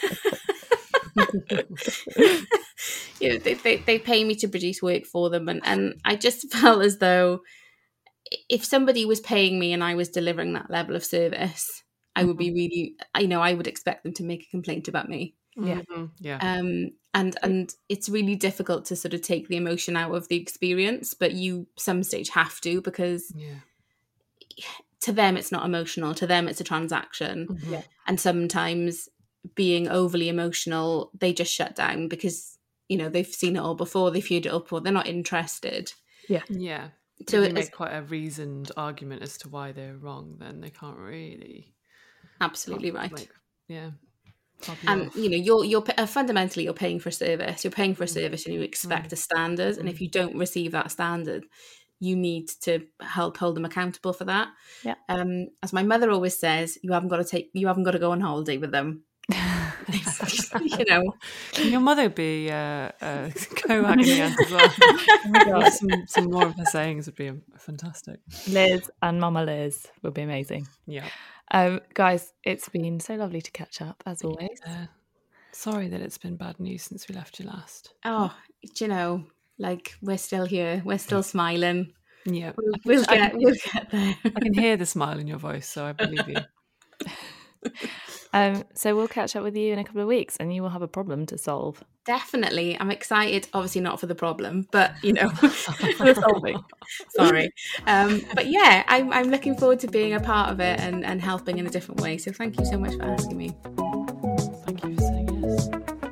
You know, they, they, they pay me to produce work for them. And, and I just felt as though if somebody was paying me and I was delivering that level of service, I would be really, you know, I would expect them to make a complaint about me. Yeah. Mhm. Yeah. Um, and and it's really difficult to sort of take the emotion out of the experience, but you some stage have to, because Yeah. to them it's not emotional. To them it's a transaction. Mhm. And sometimes being overly emotional, they just shut down because, you know, they've seen it all before, they've viewed it all before, they're not interested. Yeah. So So if you it's make quite a reasoned argument as to why they're wrong, then they can't really. absolutely can't, right. Like, yeah. fob you And off. you know, you're you're uh, fundamentally you're paying for a service. You're paying for a service, and you expect a standard. And if you don't receive that standard, you need to help hold them accountable for that. Yeah. Um, as my mother always says, you haven't got to take, you haven't got to go on holiday with them. You know, Can your mother be uh, uh, co-agony aunt as well? Oh my God. Some, some more of her sayings would be fantastic. Liz and Mama Liz would be amazing. Yeah. Um, guys, it's been so lovely to catch up, as always. Uh, sorry that it's been bad news since we left you last. oh, you know, like we're still here, we're still smiling. Yeah. We'll, I can- we'll I get, can- we'll get there. I can hear the smile in your voice, so I believe you. Um, so we'll catch up with you in a couple of weeks, and you will have a problem to solve. Definitely, I'm excited. Obviously, not for the problem, but you know, for the solving. Sorry, um, but yeah, I'm I'm looking forward to being a part of it and and helping in a different way. So thank you so much for asking me. Thank you for saying yes.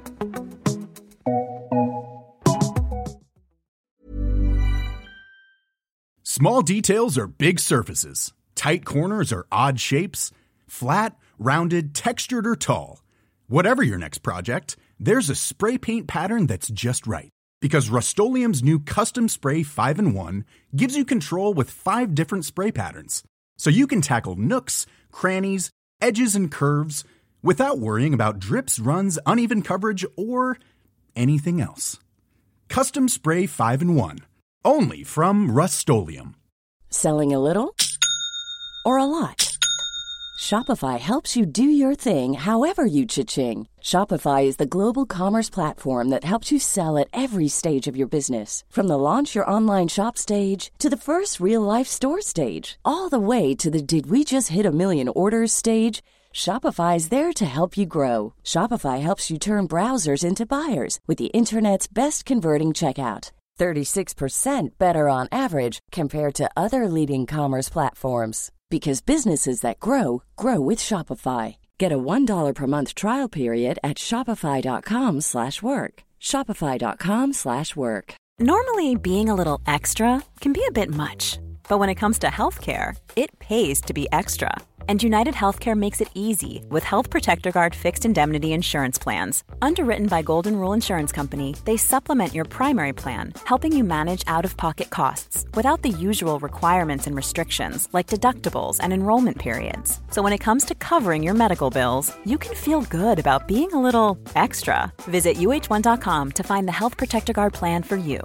Small details are big surfaces. Tight corners are odd shapes. Flat, rounded, textured, or tall. Whatever your next project, there's a spray paint pattern that's just right. Because Rust-Oleum's new Custom Spray five in one gives you control with five different spray patterns. So you can tackle nooks, crannies, edges, and curves without worrying about drips, runs, uneven coverage, or anything else. Custom Spray five in one. Only from Rust-Oleum. Selling a little or a lot? Shopify helps you do your thing however you cha-ching. Shopify is the global commerce platform that helps you sell at every stage of your business. From the launch your online shop stage to the first real-life store stage, all the way to the did we just hit a million orders stage. Shopify is there to help you grow. Shopify helps you turn browsers into buyers with the internet's best converting checkout. thirty-six percent better on average compared to other leading commerce platforms. Because businesses that grow, grow with Shopify. Get a one dollar per month trial period at shopify.com slash work. Shopify.com slash work. Normally, being a little extra can be a bit much. But when it comes to healthcare, it pays to be extra. And United Healthcare makes it easy with Health Protector Guard fixed indemnity insurance plans. Underwritten by Golden Rule Insurance Company, they supplement your primary plan, helping you manage out-of-pocket costs without the usual requirements and restrictions like deductibles and enrollment periods. So when it comes to covering your medical bills, you can feel good about being a little extra. Visit U H one dot com to find the Health Protector Guard plan for you.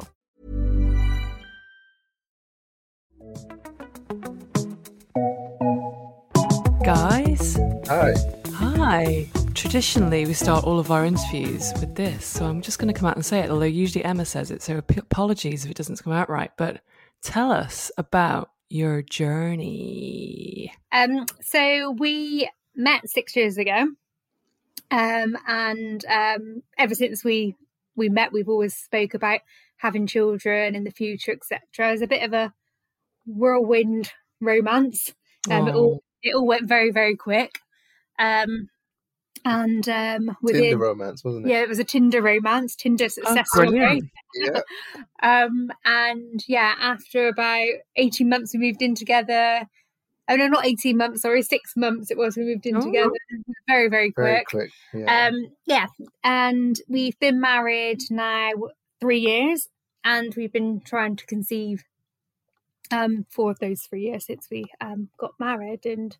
Guys. Hi. Hi. Traditionally, we start all of our interviews with this, so I'm just going to come out and say it, although usually Emma says it, so ap- apologies if it doesn't come out right. But tell us about your journey. Um, so we met six years ago, um, and um, ever since we we met, we've always spoke about having children in the future, et cetera. It was a bit of a whirlwind romance. Um, it all it all went very very quick, um, and um, within Tinder romance, wasn't it? yeah, it was a Tinder romance, Tinder success story. brilliant. Yeah. Um, and yeah, after about eighteen months, we moved in together. Oh no, not eighteen months, sorry, six months it was we moved in Oh. together. Very, very quick. Very quick. Yeah. Um, yeah, and we've been married now three years, and we've been trying to conceive um, four of those three years since we um, got married. And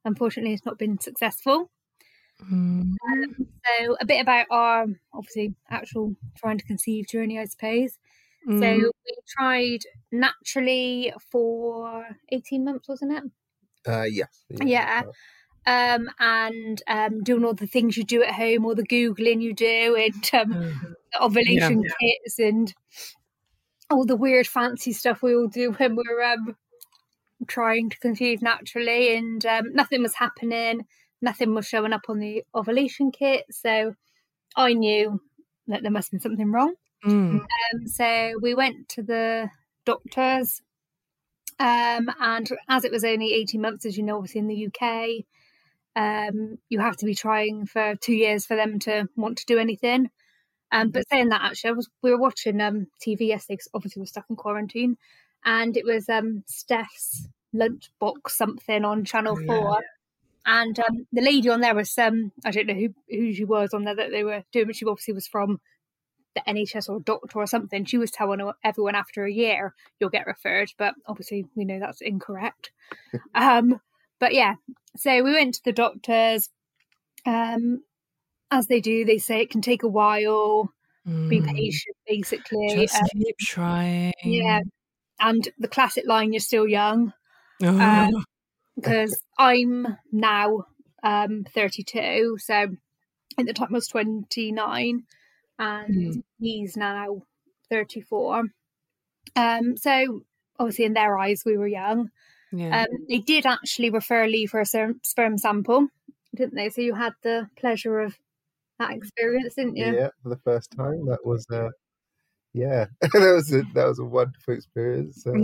unfortunately it's not been successful. Mm. Um, so a bit about our, obviously, actual trying to conceive journey, I suppose. Mm. So we tried naturally for eighteen months, wasn't it? Uh, yes. Yeah. Um, and um, doing all the things you do at home, all the Googling you do, and um, Mm. the ovulation Yeah. kits and all the weird fancy stuff we all do when we're um, trying to conceive naturally. And um, nothing was happening. Nothing was showing up on the ovulation kit. So I knew that there must have been something wrong. Mm. Um, so we went to the doctors. Um, and as it was only eighteen months, as you know, obviously in the U K, um, you have to be trying for two years for them to want to do anything. Um, but saying that, actually, I was we were watching um, T V yesterday because obviously we're stuck in quarantine, and it was um, Steph's Lunchbox something on Channel Oh, Four, and um, the lady on there was um, I don't know who who she was on there that they were doing, but she obviously was from the N H S or a doctor or something. She was telling everyone after a year you'll get referred, but obviously we know that's incorrect. um, but yeah, so we went to the doctors. Um, as they do, they say it can take a while. Mm. Be patient, basically. Just Um, keep trying. yeah, and the classic line, "You're still young," Oh. because I'm now um, thirty-two, so at the time I was twenty-nine. And Mm. he's now thirty-four. Um, so obviously in their eyes we were young. Yeah. Um, they did actually refer Lee for a ser- sperm sample, didn't they? So you had the pleasure of that experience, didn't you? Yeah, for the first time. That was uh, yeah, that was a that was a wonderful experience. So,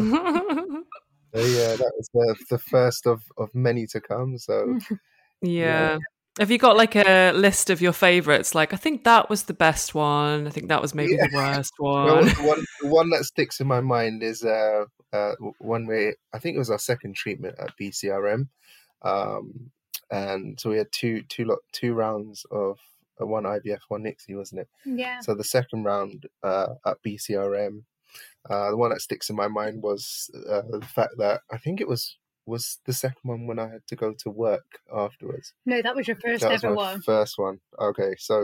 so yeah, that was the the first of of many to come. So Yeah. Have you got like a list of your favourites? Like, I think that was the best one. I think that was maybe Yeah. the worst Well, one. the one the one that sticks in my mind is uh, uh one where I think it was our second treatment at B C R M, um, and so we had two two lot two rounds of uh, one I V F, one I C S I, wasn't it? Yeah. So the second round uh, at B C R M, uh, the one that sticks in my mind was uh, the fact that I think it was was the second one when I had to go to work afterwards. No, that was your first That was ever my one. first one. Okay, so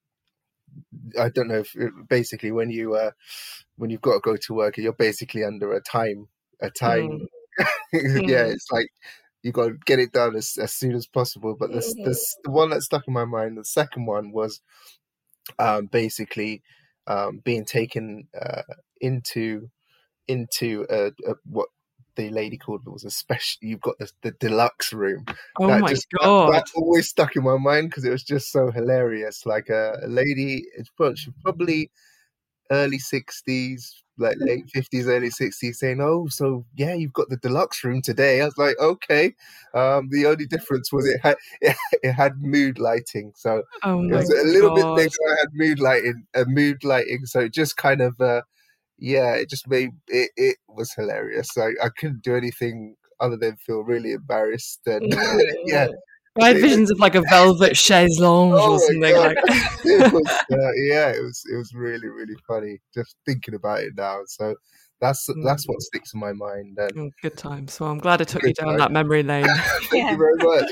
I don't know if basically when you uh, when you've got to go to work, you're basically under a time a time. Mm. Yeah, Mm. it's like you got to get it done as, as soon as possible. But this this the one that stuck in my mind. The second one was um, basically um, being taken uh, into into a, a what the lady called it was a special. You've got the, the deluxe room. Oh that my just that, God. that always stuck in my mind because it was just so hilarious. Like a, a lady, it's probably, she's probably early sixties, like late fifties, early sixties, saying, "Oh, so yeah, you've got the deluxe room today." I was like, "Okay." Um, the only difference was it had it, it had mood lighting, so Oh it my was a little God. bit bigger. I had mood lighting, uh, mood lighting, so it just kind of. Uh, Yeah, it just made it. It was hilarious. I, I couldn't do anything other than feel really embarrassed. And yeah, I had they- visions of like a velvet chaise lounge oh or my something God. like it was. Uh, yeah, it was. It was really, really funny just thinking about it now. So that's that's what sticks in my mind. And Oh, good times. Well, I'm glad I took you Good down time. that memory lane. thank Yeah. you very much.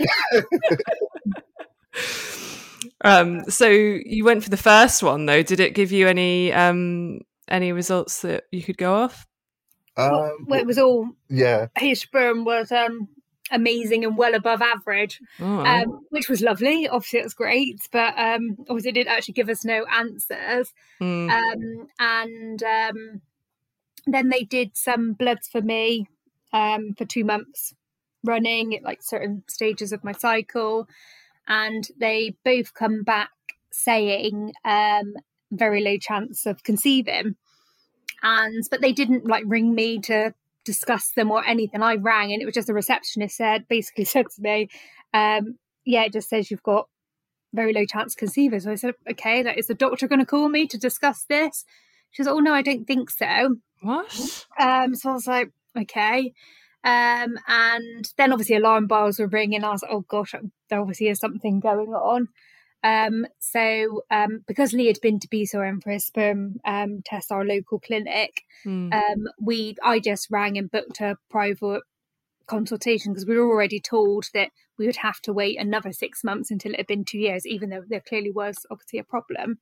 um, so you went for the first one though. Did it give you any um any results that you could go off? um, Well, it was all, yeah, his sperm was um, amazing and well above average. Oh, Um, which was lovely. Obviously, it was great, but um, obviously, it didn't actually give us no answers. mm, Um, and um, then they did some bloods for me um, for two months running at like certain stages of my cycle, and they both come back saying um, very low chance of conceiving. And but they didn't like ring me to discuss them or anything. I rang and it was just the receptionist said basically said to me, um, yeah, it just says you've got very low chance of conceiving. So I said, okay, that is the doctor going to call me to discuss this? She said, oh no, I don't think so. what? Um, so I was like, okay. Um, and then obviously alarm bells were ringing. I was like, oh gosh, there obviously is something going on. Um, so um, because Lee had been to B C R M for his sperm um, test, our local clinic, Mm. um, we I just rang and booked a private consultation, because we were already told that we would have to wait another six months until it had been two years, even though there clearly was obviously a problem,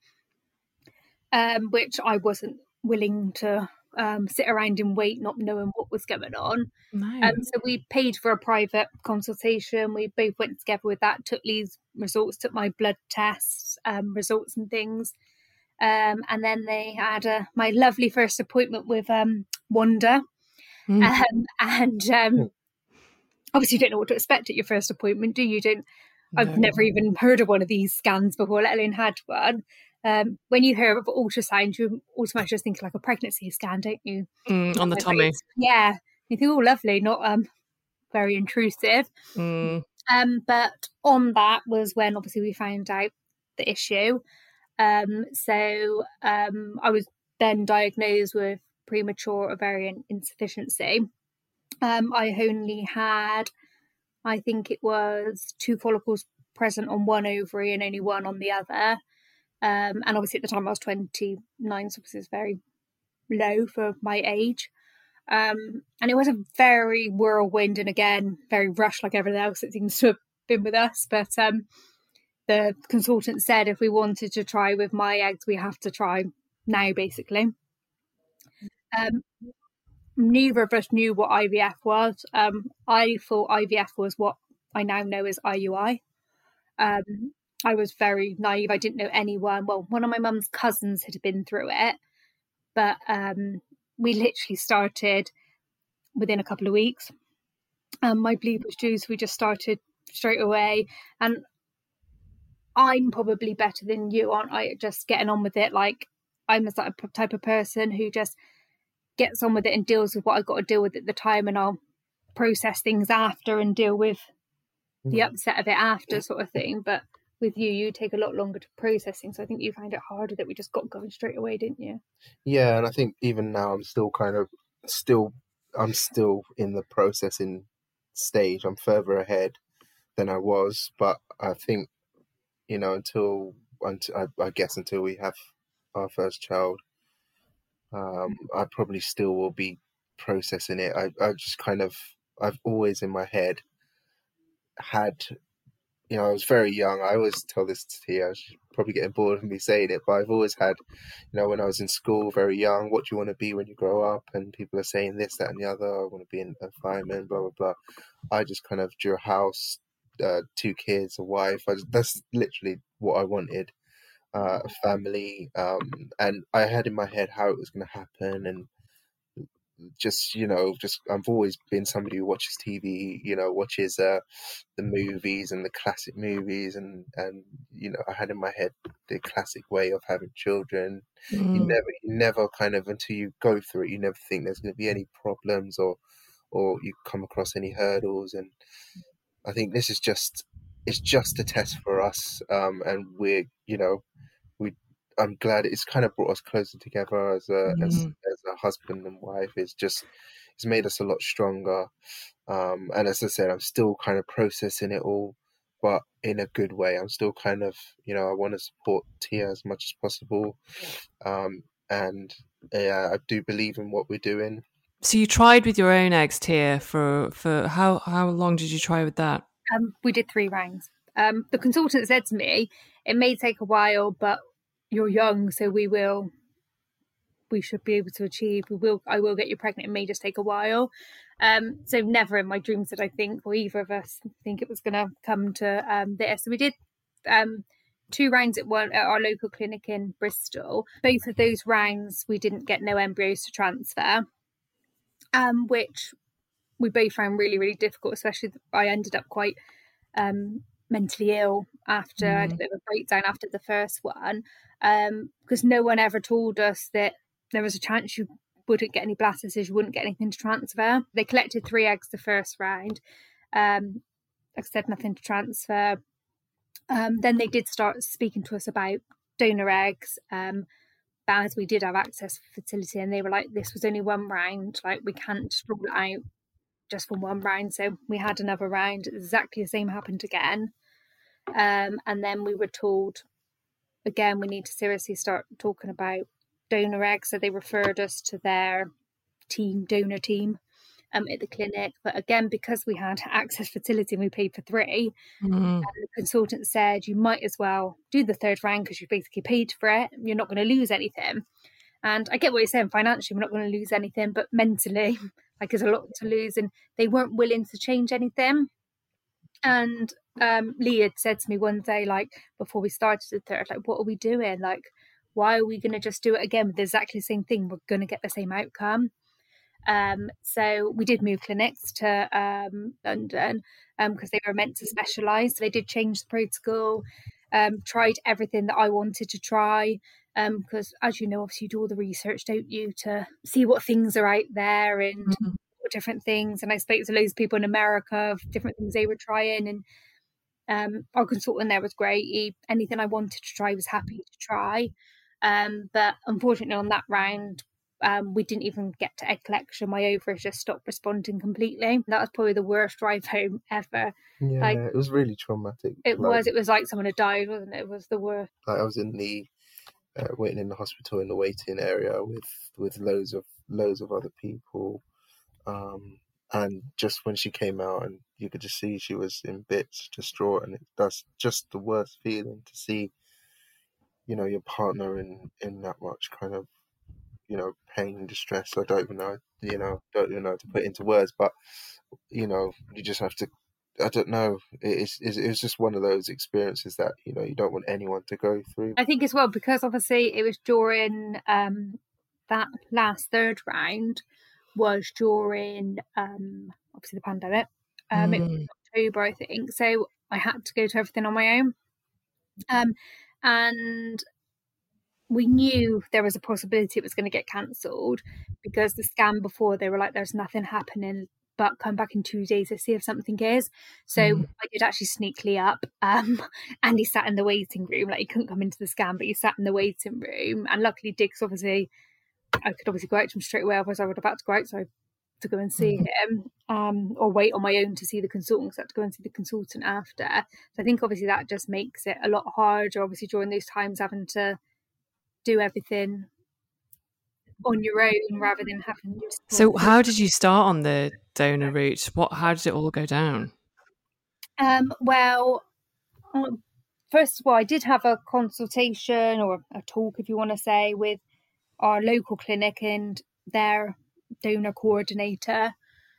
um, which I wasn't willing to um, sit around and wait, not knowing what was going on. No. Um, so we paid for a private consultation. We both went together with that, took Lee's results, took my blood tests um, results and things. Um, and then they had uh, my lovely first appointment with um, Wanda. Mm. Um, and um, obviously you don't know what to expect at your first appointment, do you? you don't. No. I've never even heard of one of these scans before, let alone had one. Um, when you hear of ultrasound, you automatically just think like a pregnancy scan, don't you? Mm, on the tummy. Yeah. You think, oh, lovely, not um, very intrusive. Mm. Um, but on that was when obviously we found out the issue. Um, so um, I was then diagnosed with premature ovarian insufficiency. Um, I only had, I think it was two follicles present on one ovary and only one on the other. Um, and obviously at the time I was twenty-nine, so obviously it's very low for my age. Um, and it was a very whirlwind and again, very rushed like everything else that seems to have been with us. But um, the consultant said if we wanted to try with my eggs, we have to try now, basically. Um, neither of us knew what I V F was. Um, I thought I V F was what I now know as I U I. Um, I was very naive. I didn't know anyone. Well, one of my mum's cousins had been through it, but um, we literally started within a couple of weeks. Um, my bleed was due, so we just started straight away. And I'm probably better than you, aren't I? Just getting on with it. Like I'm the type of person who just gets on with it and deals with what I've got to deal with at the time, and I'll process things after and deal with the upset of it after, sort of thing. But with you, you take a lot longer to process things. So I think you find it harder that we just got going straight away, didn't you? Yeah, and I think even now I'm still kind of still I'm still in the processing stage. I'm further ahead than I was, but I think, you know, until, until I, I guess until we have our first child, um, I probably still will be processing it. I, I just kind of, I've always in my head had, you know, I was very young. I always tell this to Tia. She's probably getting bored of me saying it, but I've always had, you know, when I was in school, very young, what do you want to be when you grow up? And people are saying this, that, and the other. I want to be a fireman, blah, blah, blah. I just kind of drew a house, uh, two kids, a wife. I just, that's literally what I wanted, uh, a family. Um, and I had in my head how it was going to happen, and just, you know, just I've always been somebody who watches T V, you know, watches uh, the movies and the classic movies, and, and you know, I had in my head the classic way of having children. Mm. You never, you never kind of, until you go through it, you never think there's going to be any problems or, or you come across any hurdles. And I think this is just, it's just a test for us, um, and we're, you know, we. I'm glad it's kind of brought us closer together as a mm. as, as a husband and wife. It's just it's made us a lot stronger. Um, and as I said, I'm still kind of processing it all, but in a good way. I'm still kind of, you know, I want to support Tia as much as possible. Um, and yeah, I do believe in what we're doing. So you tried with your own eggs, Tia, for for how how long did you try with that? Um, we did three rounds. Um, the consultant said to me, it may take a while, but you're young, so we will we should be able to achieve we will I will get you pregnant. It may just take a while. Um so never in my dreams did I think, or either of us think it was going to come to um this. So we did um two rounds at one at our local clinic in Bristol. Both of those rounds we didn't get no embryos to transfer, um which we both found really really difficult, especially I ended up quite um mentally ill after mm. I had a bit of a breakdown after the first one, um because no one ever told us that there was a chance you wouldn't get any blastocysts, you wouldn't get anything to transfer. They collected three eggs the first round, um like I said, nothing to transfer. Um then they did start speaking to us about donor eggs, um but as we did have access to fertility, and they were like, this was only one round, like we can't just rule it out just from one round. So we had another round, exactly the same happened again. Um, and then we were told, again, we need to seriously start talking about donor eggs. So they referred us to their team, donor team. um, at the clinic. But again, because we had Access Fertility and we paid for three, Mm. and the consultant said you might as well do the third round because you basically paid for it. You're not going to lose anything. And I get what you're saying, financially, we're not going to lose anything, but mentally, like, there's a lot to lose. And they weren't willing to change anything. And um, Lee had said to me one day, like, before we started the third, like, what are we doing? Like, why are we going to just do it again with exactly the same thing? We're going to get the same outcome. Um, so we did move clinics to um, London because um, they were meant to specialise. So they did change the protocol, um, tried everything that I wanted to try. Because, um, as you know, obviously you do all the research, don't you, to see what things are out there and mm-hmm. what different things. And I spoke to loads of people in America of different things they were trying. And um, our consultant there was great. He, anything I wanted to try, he was happy to try. Um, but unfortunately, on that round, um, we didn't even get to egg collection. My ovaries just stopped responding completely. That was probably the worst drive home ever. Yeah, like, it was really traumatic. It like, was. It was like someone had died, wasn't it? It was the worst. Like I was in the uh, waiting in the hospital in the waiting area with with loads of loads of other people, um, and just when she came out, and you could just see she was in bits, distraught, and it, that's just the worst feeling to see. You know, your partner in in that much kind of, you know, pain and distress. I don't even know, you know, don't even know how to put it into words, but, you know, you just have to, I don't know, it's, it's, it's just one of those experiences that, you know, you don't want anyone to go through. I think as well, because obviously it was during um, that last third round was during, um, obviously the pandemic. Um, mm. It was October, I think. So I had to go to everything on my own. Um, and we knew there was a possibility it was going to get cancelled because the scan before, they were like, there's nothing happening, but come back in two days to see if something is. So mm. I did actually sneakily up, um, and he sat in the waiting room. Like, he couldn't come into the scan, but he sat in the waiting room. And luckily, Diggs, obviously, I could obviously go out to him straight away, otherwise I would have had to go outside to go and see mm. him, um, or wait on my own to see the consultant, because I had to go and see the consultant after. So I think obviously that just makes it a lot harder, obviously, during those times, having to do everything on your own rather than having just. So how did you start on the donor route? What how did it all go down? Um well, first of all, I did have a consultation, or a talk if you want to say, with our local clinic and their donor coordinator,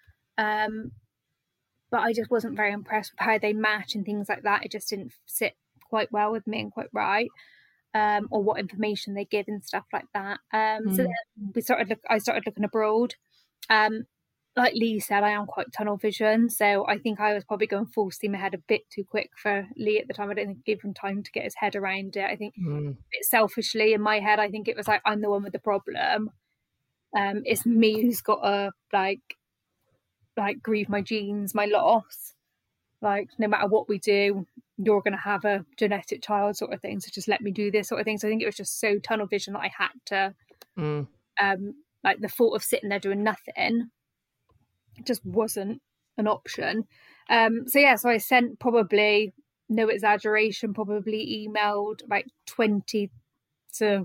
um but I just wasn't very impressed with how they match and things like that. It just didn't sit quite well with me and quite right. Um, or what information they give and stuff like that. Um, mm. So then we started. Look, I started looking abroad. Um, like Lee said, I am quite tunnel vision, so I think I was probably going full steam ahead a bit too quick for Lee at the time. I didn't think I gave him time to get his head around it. I think mm. a bit selfishly in my head, I think it was like, I'm the one with the problem. Um, it's me who's got to like, like grieve my genes, my loss. Like, no matter what we do, you're going to have a genetic child, sort of thing. So just let me do this, sort of thing. So I think it was just so tunnel vision that I had to, mm. um, like, the thought of sitting there doing nothing just wasn't an option. Um, so yeah, so I sent, probably, no exaggeration, probably emailed like twenty to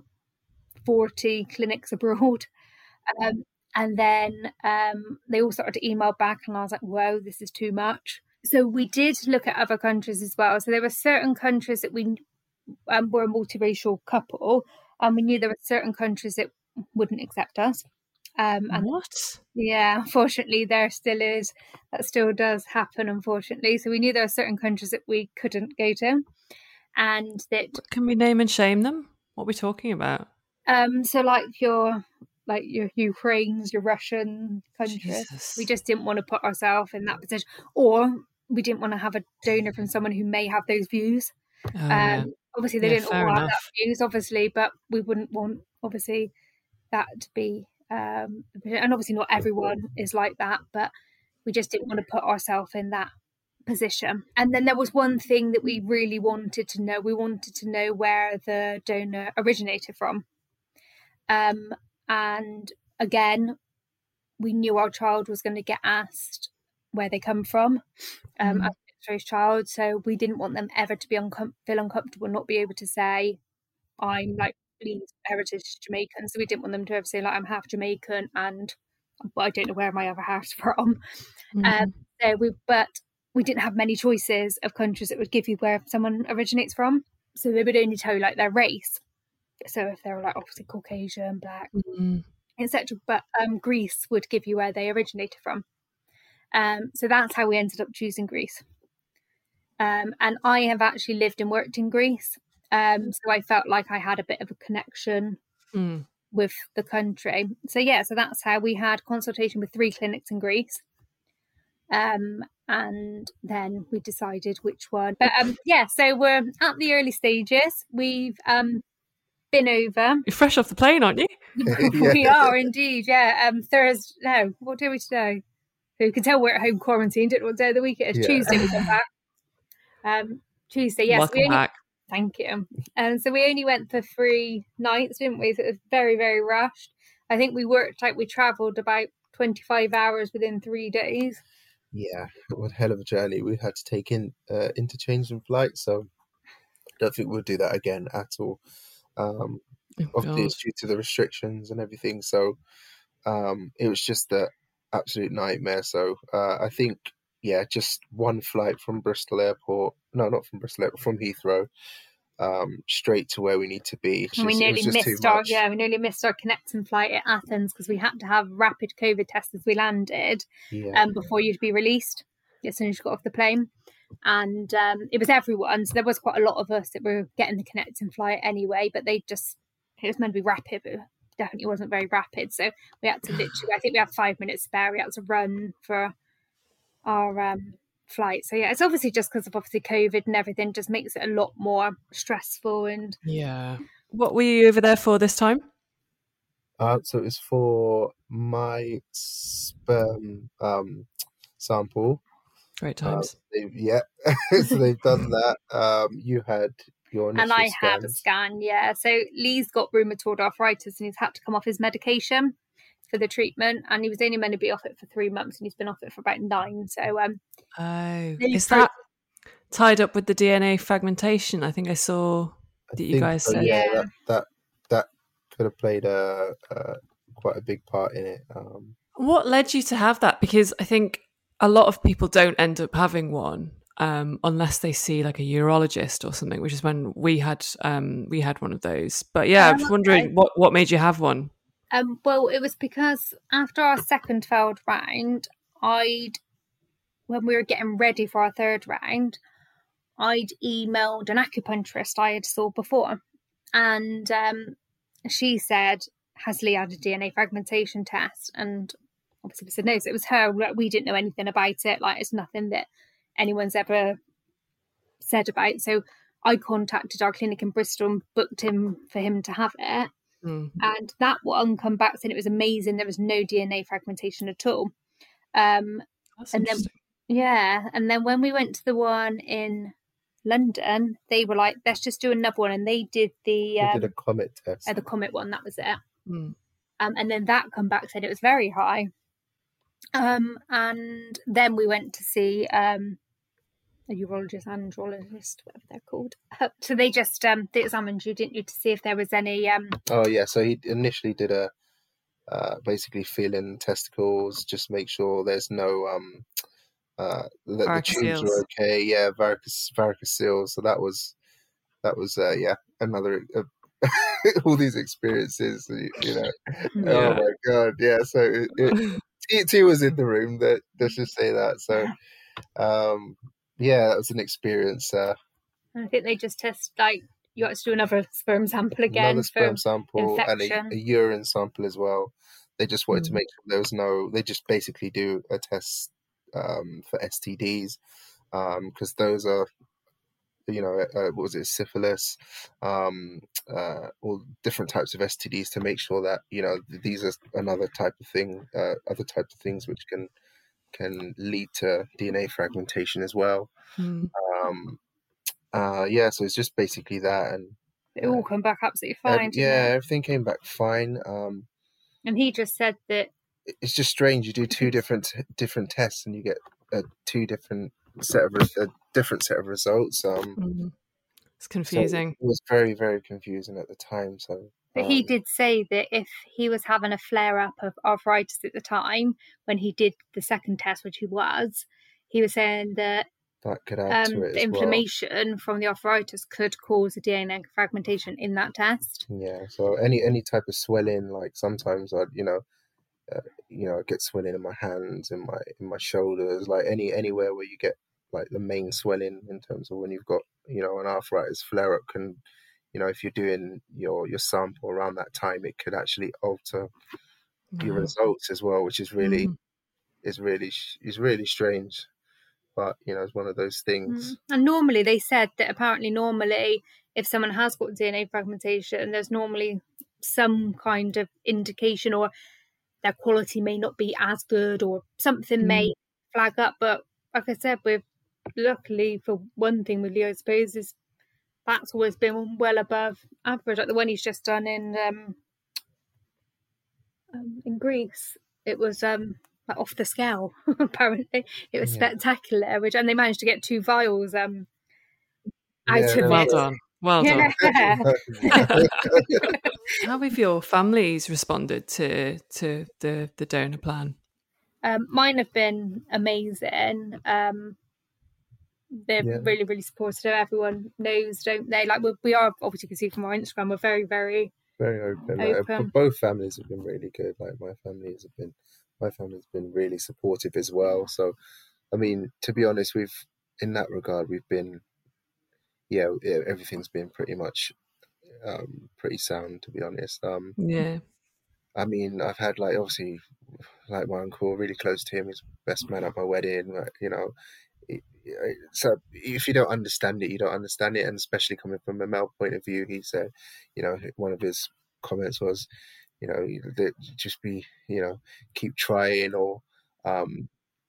forty clinics abroad. Um, and then um, they all started to email back, and I was like, whoa, this is too much. So we did look at other countries as well. So there were certain countries that we um, were a multiracial couple, and we knew there were certain countries that wouldn't accept us. Um, and what? Yeah, unfortunately, there still is. That still does happen, unfortunately. So we knew there were certain countries that we couldn't go to, and that. Can we name and shame them? What are we talking about? Um, so like your. like your Ukraines, your Russian countries. Jesus. We just didn't want to put ourselves in that position. Or we didn't want to have a donor from someone who may have those views. Oh, um, yeah. Obviously, they yeah, didn't all enough. have that views, obviously, but we wouldn't want, obviously, that to be... Um, and obviously not everyone is like that, but we just didn't want to put ourselves in that position. And then there was one thing that we really wanted to know. We wanted to know where the donor originated from. Um, and again, we knew our child was going to get asked where they come from, um, mm. as a mixed-race child. So we didn't want them ever to be uncom- feel uncomfortable, not be able to say, I'm like heritage Jamaican. So we didn't want them to ever say, like, I'm half Jamaican and but I don't know where my other half's from. Mm-hmm. Um, so we, but we didn't have many choices of countries that would give you where someone originates from. So they would only tell you like their race. So if they were like obviously Caucasian, black, Mm-hmm. et cetera. But um, Greece would give you where they originated from. Um, so that's how we ended up choosing Greece. Um, and I have actually lived and worked in Greece. Um, so I felt like I had a bit of a connection Mm. with the country. So yeah, so that's how we had consultation with three clinics in Greece. Um, and then we decided which one. But um, yeah, so we're at the early stages. We've um, been over. You're fresh off the plane, aren't you? We are indeed, yeah. Um, Thursday, no, what day are we today? So you can tell we're at home quarantined. Didn't know what day of the week it is. Yeah. Tuesday we come back. Um, Tuesday, yes. Welcome we only, back. Thank you. And um, so we only went for three nights, didn't we? So it was very, very rushed. I think we worked out, we travelled about twenty-five hours within three days. Yeah, what a hell of a journey. We had to take in uh, interchanging flights, so I don't think we'll do that again at all. Um, Oh, obviously, God. it's due to the restrictions and everything, so um, it was just an absolute nightmare. So uh, I think, yeah, just one flight from Bristol Airport, no, not from Bristol Airport, from Heathrow, um, straight to where we need to be. It's And we just- it nearly was just too missed our much. yeah, we nearly missed our connecting flight at Athens because we had to have rapid COVID tests as we landed. Yeah. Um, before you'd be released as soon as you got off the plane. And um, it was everyone. So there was quite a lot of us that were getting the connecting flight anyway, but they just, it was meant to be rapid, but it definitely wasn't very rapid. So we had to literally, I think we had five minutes spare. We had to run for our um, flight. So yeah, it's obviously just because of obviously COVID and everything just makes it a lot more stressful. And Yeah. What were you over there for this time? Uh, so it was for my sperm um, sample. Great Uh, times. they've, yeah, so they've done that. Um, you had your initial and I had a scans. scan, yeah. So Lee's got rheumatoid arthritis and he's had to come off his medication for the treatment, and he was only meant to be off it for three months and he's been off it for about nine. So um Oh, They is pro- that tied up with the D N A fragmentation? I think I saw I that you think guys so, said. yeah, Yeah. that, that that could have played a, a quite a big part in it. Um, What led you to have that? Because I think a lot of people don't end up having one um, unless they see like a urologist or something, which is when we had um, we had one of those. But yeah, I'm Um, just wondering okay. what, what made you have one? Um, well, it was because after our second failed round, I'd, when we were getting ready for our third round, I'd emailed an acupuncturist I had saw before, and um, she said, "Has Lee had a D N A fragmentation test?" And obviously we said no. So it was her. like, We didn't know anything about it. Like it's nothing that anyone's ever said about. So I contacted our clinic in Bristol and booked him for him to have it. Mm. And that one come back saying it was amazing. There was no D N A fragmentation at all. Um, That's and then, interesting. yeah, and then when we went to the one in London, they were like, "Let's just do another one," and they did the they um, did a comet test. uh, the Comet one. That was it. Mm. Um, and then that come back said it was very high. Um, and then we went to see um, a urologist, andrologist, whatever they're called. Uh, so they just um, they examined you, didn't you, to see if there was any um, Oh yeah, so he initially did a uh, basically feeling testicles, just make sure there's no um uh that the tubes Varicocele. are okay. Yeah, varicose varicocele. So that was that was uh, yeah another uh, all these experiences. You, you know, oh Yeah. my god, yeah. So it, it, T, T was in the room. That let's just say that. So um yeah, that was an experience. Uh, I think they just test like you got to do another sperm sample again another sperm for sample and a, infection. a urine sample as well. They just wanted to Mm. make sure there was no. They just basically do a test um, for S T Ds because those are, you know, uh, what was it, syphilis, um, uh, all different types of S T Ds to make sure that you know th- these are another type of thing, uh, other types of things which can can lead to D N A fragmentation as well. Mm. Um, uh, yeah, so it's just basically that, and It all come back absolutely ev- fine. didn't yeah, it? everything came back fine. Um, And he just said that it's just strange. You do two different different tests and you get a two different set of re- a different set of results. Um, Mm. It's so confusing. it was very very confusing at the time. So But he Um, did say that if he was having a flare up of arthritis at the time when he did the second test, which he was, he was saying that that could add to um, it the as well. inflammation from the arthritis could cause a D N A fragmentation in that test. Yeah. So any any type of swelling, like sometimes I'd, you know, uh, you know, I get swelling in my hands, in my in my shoulders, like any anywhere where you get like the main swelling in terms of when you've got, you know, an arthritis flare up can, you know, if you're doing your your sample around that time, it could actually alter your Wow. results as well, which is really Mm. is really is really strange. But you know, it's one of those Mm. things. And normally they said that apparently normally if someone has got D N A fragmentation, there's normally some kind of indication, or their quality may not be as good, or something Mm. may flag up. But like I said, with luckily for one thing with Leo, I suppose, is that's always been well above average. Like the one he's just done in um, um in Greece, it was um like off the scale. Apparently, it was Yeah. spectacular. Which and they managed to get two vials um out Yeah, of no, Well it. no. done. Well Yeah. done. How have your families responded to to the, the donor plan? Um, mine have been amazing. Um, they're Yeah. really, really supportive. Everyone knows, don't they? Like we, we are obviously, you can see from our Instagram, we're very, very Very open. Like, open. b- both families have been really good. Like my families have been, my family's been really supportive as well. So, I mean, to be honest, we've in that regard, we've been, yeah, yeah, everything's been pretty much, um, pretty sound. To be honest, um, Yeah. I mean, I've had like obviously, like my uncle, really close to him, he's best man at my wedding. Like, you know, it, it- so if you don't understand it, you don't understand it, and especially coming from a male point of view, he said, you know, one of his comments was, you know, that just be, you know, keep trying, or um,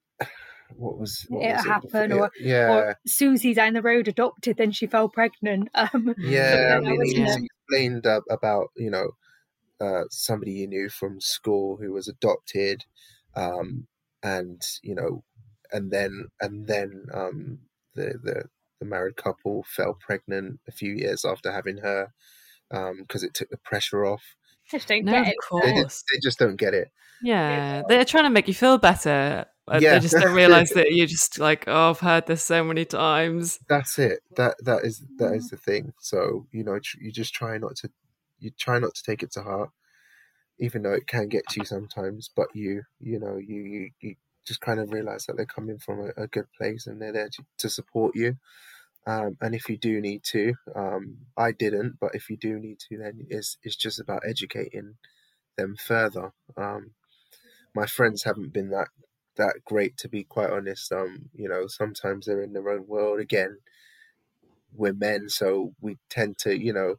what was what It'll was it? happen, Yeah, or yeah, or Susie down the road adopted, then she fell pregnant. Um, yeah. something I like that, mean, he, wasn't he it? explained uh, about, you know, uh, somebody he knew from school who was adopted, um, and you know, and then and then um, the the the married couple fell pregnant a few years after having her, because it took the pressure off. I just don't No, get of it. They just, course. they just don't get it. Yeah. They're trying to make you feel better. Uh, They Yeah, just don't realise that you're just like, oh, I've heard this so many times. that's it. That that is that is the thing. So you know, tr- you just try not to, you try not to take it to heart, even though it can get to you sometimes. But you you know you you, you just kind of realize that they're coming from a, a good place and they're there to, to support you. Um, and if you do need to, um, I didn't, but if you do need to, then it's it's just about educating them further. Um, my friends haven't been that that great, to be quite honest. Um, you know, sometimes they're in their own world. Again, we're men, so we tend to, you know,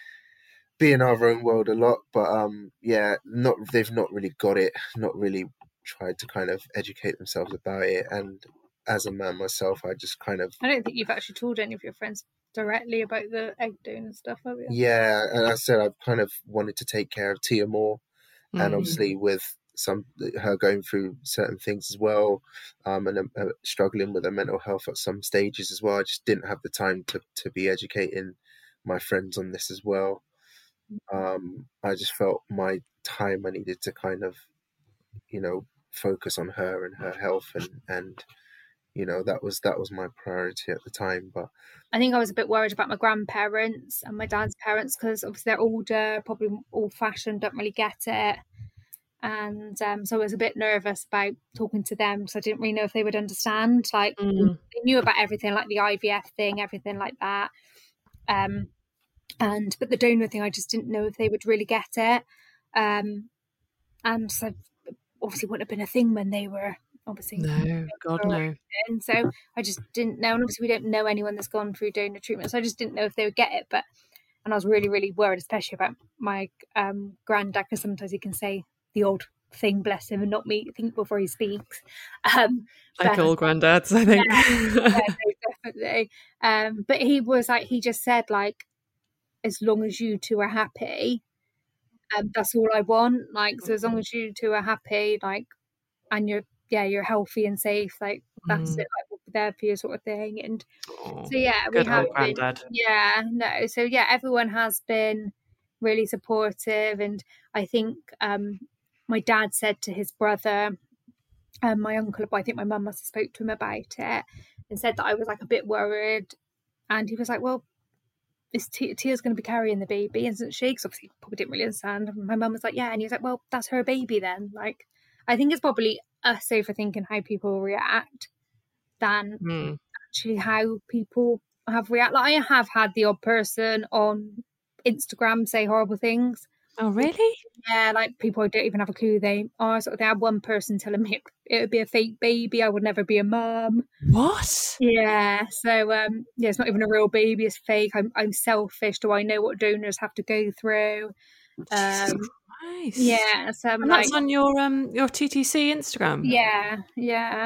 be in our own world a lot. But um, yeah, not they've not really got it, not really tried to kind of educate themselves about it. And as a man myself, I just kind of I don't think you've actually told any of your friends directly about the egg donor stuff, have you? yeah, and I said I've kind of wanted to take care of Tia more, and Mm. obviously with some her going through certain things as well, um, and uh, struggling with her mental health at some stages as well. I just didn't have the time to to be educating my friends on this as well. Um, I just felt my time I needed to kind of, you know, focus on her and her health, and and you know that was that was my priority at the time. But I think I was a bit worried about my grandparents and my dad's parents because obviously they're older, probably old fashioned, don't really get it. And um, so I was a bit nervous about talking to them because I didn't really know if they would understand. Like Mm. they knew about everything, like the I V F thing, everything like that. Um, and but the donor thing, I just didn't know if they would really get it. Um, and so obviously wouldn't have been a thing when they were obviously No, God, no. and so I just didn't know. And obviously we don't know anyone that's gone through donor treatment, so I just didn't know if they would get it. But and I was really, really worried, especially about my um, granddad, because sometimes he can say the odd thing, bless him, and not me think before he speaks. Um, Like but- all granddads, I think. yeah, no, definitely. Um, but he was like, he just said like, as long as you two are happy, um, that's all I want. Like, so as long as you two are happy, like, and you're yeah, you're healthy and safe, like that's Mm. it. Like we'll be there for you, sort of thing. And Oh, so yeah, we good have old been. granddad. Yeah, no. So yeah, everyone has been really supportive. And I think um, my dad said to his brother, um, my uncle, I think my mum must have spoke to him about it and said that I was like a bit worried. And he was like, well, is T- Tia's going to be carrying the baby, isn't she? Because obviously he probably didn't really understand. And my mum was like, yeah. And he was like, well, that's her baby then. Like, I think it's probably us overthinking how people react than Mm. actually how people have react. Like, I have had the odd person on Instagram say horrible things. Oh, really? Yeah, like people who don't even have a clue they are. Sort of, they had one person telling me it would be a fake baby. I would never be a mum. What? Yeah. So um, yeah, it's not even a real baby. It's fake. I'm I'm selfish. Do I know what donors have to go through? Um, Nice. yeah. So I'm And like, that's on your um your T T C Instagram. yeah, yeah.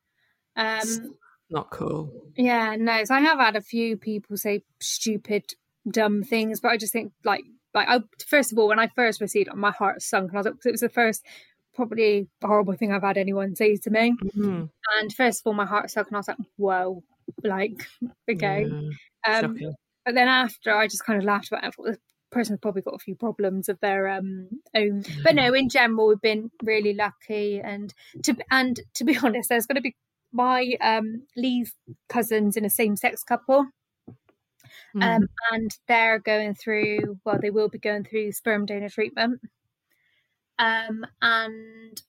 Um, Not cool. yeah. No. So I have had a few people say stupid, dumb things, but I just think like. Like, I, first of all, when I first received it, my heart sunk. And I was like, it was the first, probably horrible thing I've had anyone say to me. Mm-hmm. And first of all, my heart sunk, and I was like, whoa, like, okay. Yeah, um, but then after, I just kind of laughed about it. I thought the person's probably got a few problems of their um, own. Mm-hmm. But no, in general, we've been really lucky. And to and to be honest, there's going to be my um, Lee's cousins in a same-sex couple. Mm. Um, and they're going through, well, they will be going through sperm donor treatment. Um, and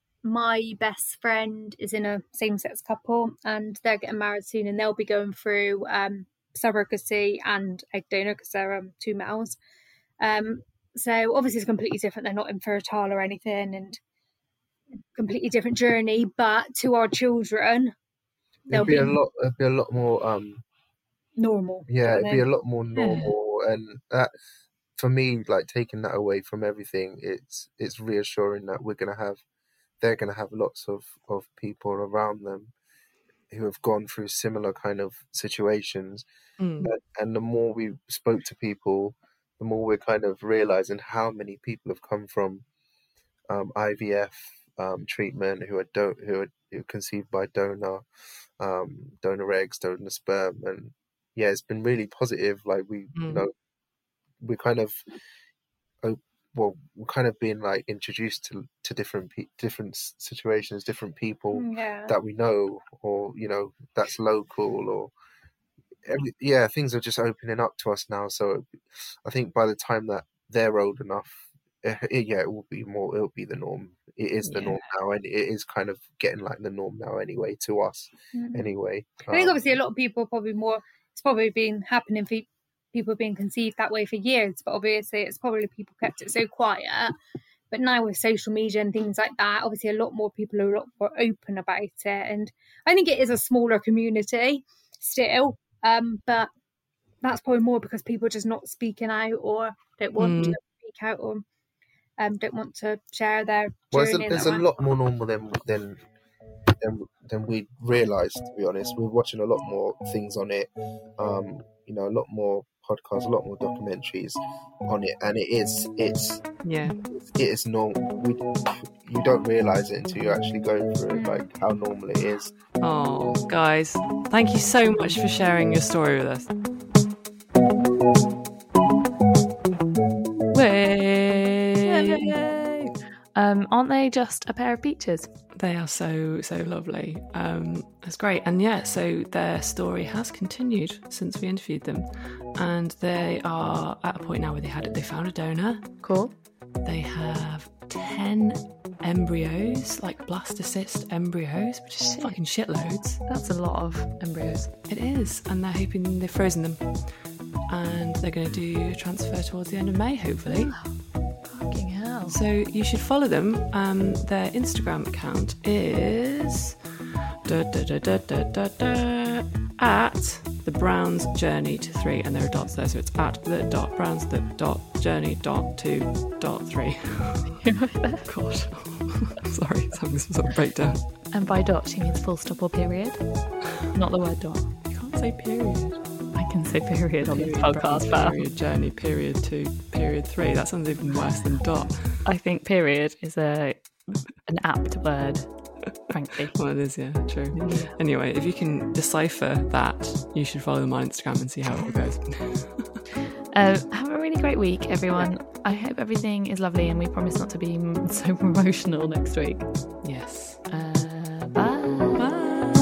my best friend is in a same-sex couple, and they're getting married soon, and they'll be going through um, surrogacy and egg donor because they're um, two males. Um, so obviously it's completely different. They're not infertile or anything, and completely different journey. But to our children, there'll be, be a lot. There'll be a lot more. Um... normal. Yeah, it'd be a lot more normal, yeah. And that, for me, like taking that away from everything, it's it's reassuring that we're gonna have, they're gonna have lots of of people around them who have gone through similar kind of situations, mm. and, and the more we spoke to people, the more we're kind of realizing how many people have come from um, I V F um, treatment who are do- who are, who are conceived by donor um, donor eggs, donor sperm, and yeah, it's been really positive. Like we, mm. you know, we're kind of, oh, well, we're kind of being like introduced to to different pe- different situations, different people yeah. that we know, or you know, that's local, or every, yeah, things are just opening up to us now. So I think by the time that they're old enough, it, it, yeah, it will be more. It will be the norm. It is the yeah. norm now, and it is kind of getting like the norm now anyway to us. Mm. Anyway, I think um, obviously a lot of people are probably more. It's probably been happening for people being conceived that way for years, but obviously it's probably people kept it so quiet. But now with social media and things like that, obviously a lot more people are a lot more open about it. And I think it is a smaller community still, um, but that's probably more because people are just not speaking out or don't want mm. to speak out or um, don't want to share their well, journey. There's a, there's a lot more normal than than than, than we realised, to be honest. We're watching a lot more things on it, um, you know, a lot more podcasts, a lot more documentaries on it, and it is, it's, yeah, it is normal. We, you don't realise it until you actually go through it, like how normal it is. Oh, guys, thank you so much for sharing your story with us. Way. Um, aren't they just a pair of peaches? They are so, so lovely. Um, it's great. And yeah, so their story has continued since we interviewed them. And they are at a point now where they had they found a donor. Cool. They have ten embryos, like blastocyst embryos, which is Shit. fucking shitloads. That's a lot of embryos. It is. And they're hoping they've frozen them. And they're going to do a transfer towards the end of May, hopefully. Oh, fucking hell. So you should follow them. Um, their Instagram account is da, da, da, da, da, da, da, at the Browns Journey to three, and there are dots there, so it's at the dot Browns the dot Journey dot two dot three. God, sorry, it's having some sort of breakdown. And by dot she means full stop or period, not the word dot. You can't say period. I can say period on this podcast, but period journey period two period three. That sounds even worse than dot. I think period is a an apt word, frankly. Well, it is, yeah, true. Yeah. Anyway, if you can decipher that, you should follow them on Instagram and see how it goes. Uh, I haven't really really great week, everyone. I hope everything is lovely, and we promise not to be so emotional next week. Yes. Uh, bye. Bye.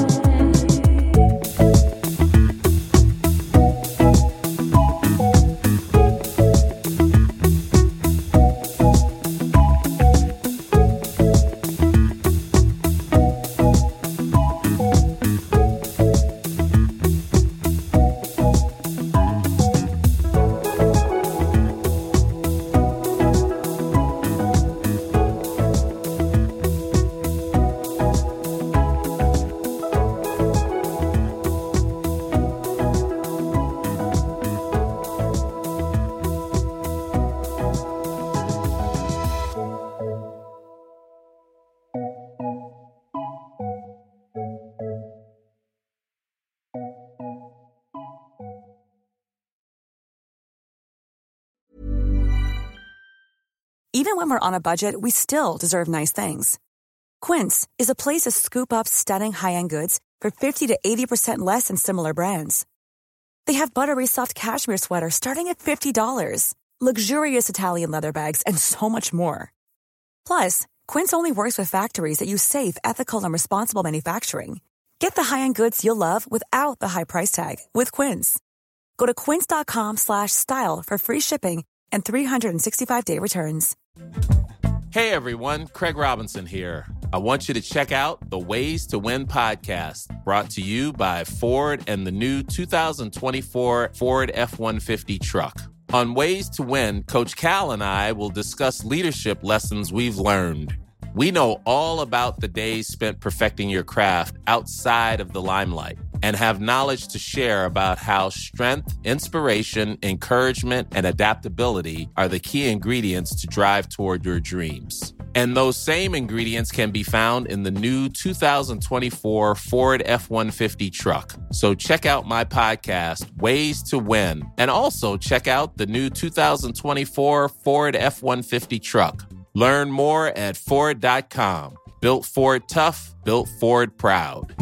Even when we're on a budget, we still deserve nice things. Quince is a place to scoop up stunning high-end goods for fifty to eighty percent less than similar brands. They have buttery soft cashmere sweaters starting at fifty dollars, luxurious Italian leather bags, and so much more. Plus, Quince only works with factories that use safe, ethical, and responsible manufacturing. Get the high-end goods you'll love without the high price tag with Quince. Go to quince.com slash style for free shipping and three sixty-five day returns. Hey everyone, Craig Robinson here. I want you to check out the Ways to Win podcast, brought to you by Ford and the new two thousand twenty-four Ford F one fifty truck. On Ways to Win, Coach Cal and I will discuss leadership lessons we've learned. We know all about the days spent perfecting your craft outside of the limelight and have knowledge to share about how strength, inspiration, encouragement, and adaptability are the key ingredients to drive toward your dreams. And those same ingredients can be found in the new two thousand twenty-four Ford F one fifty truck. So check out my podcast, Ways to Win, and also check out the new two thousand twenty-four Ford F one fifty truck. Learn more at Ford dot com. Built Ford tough, built Ford proud.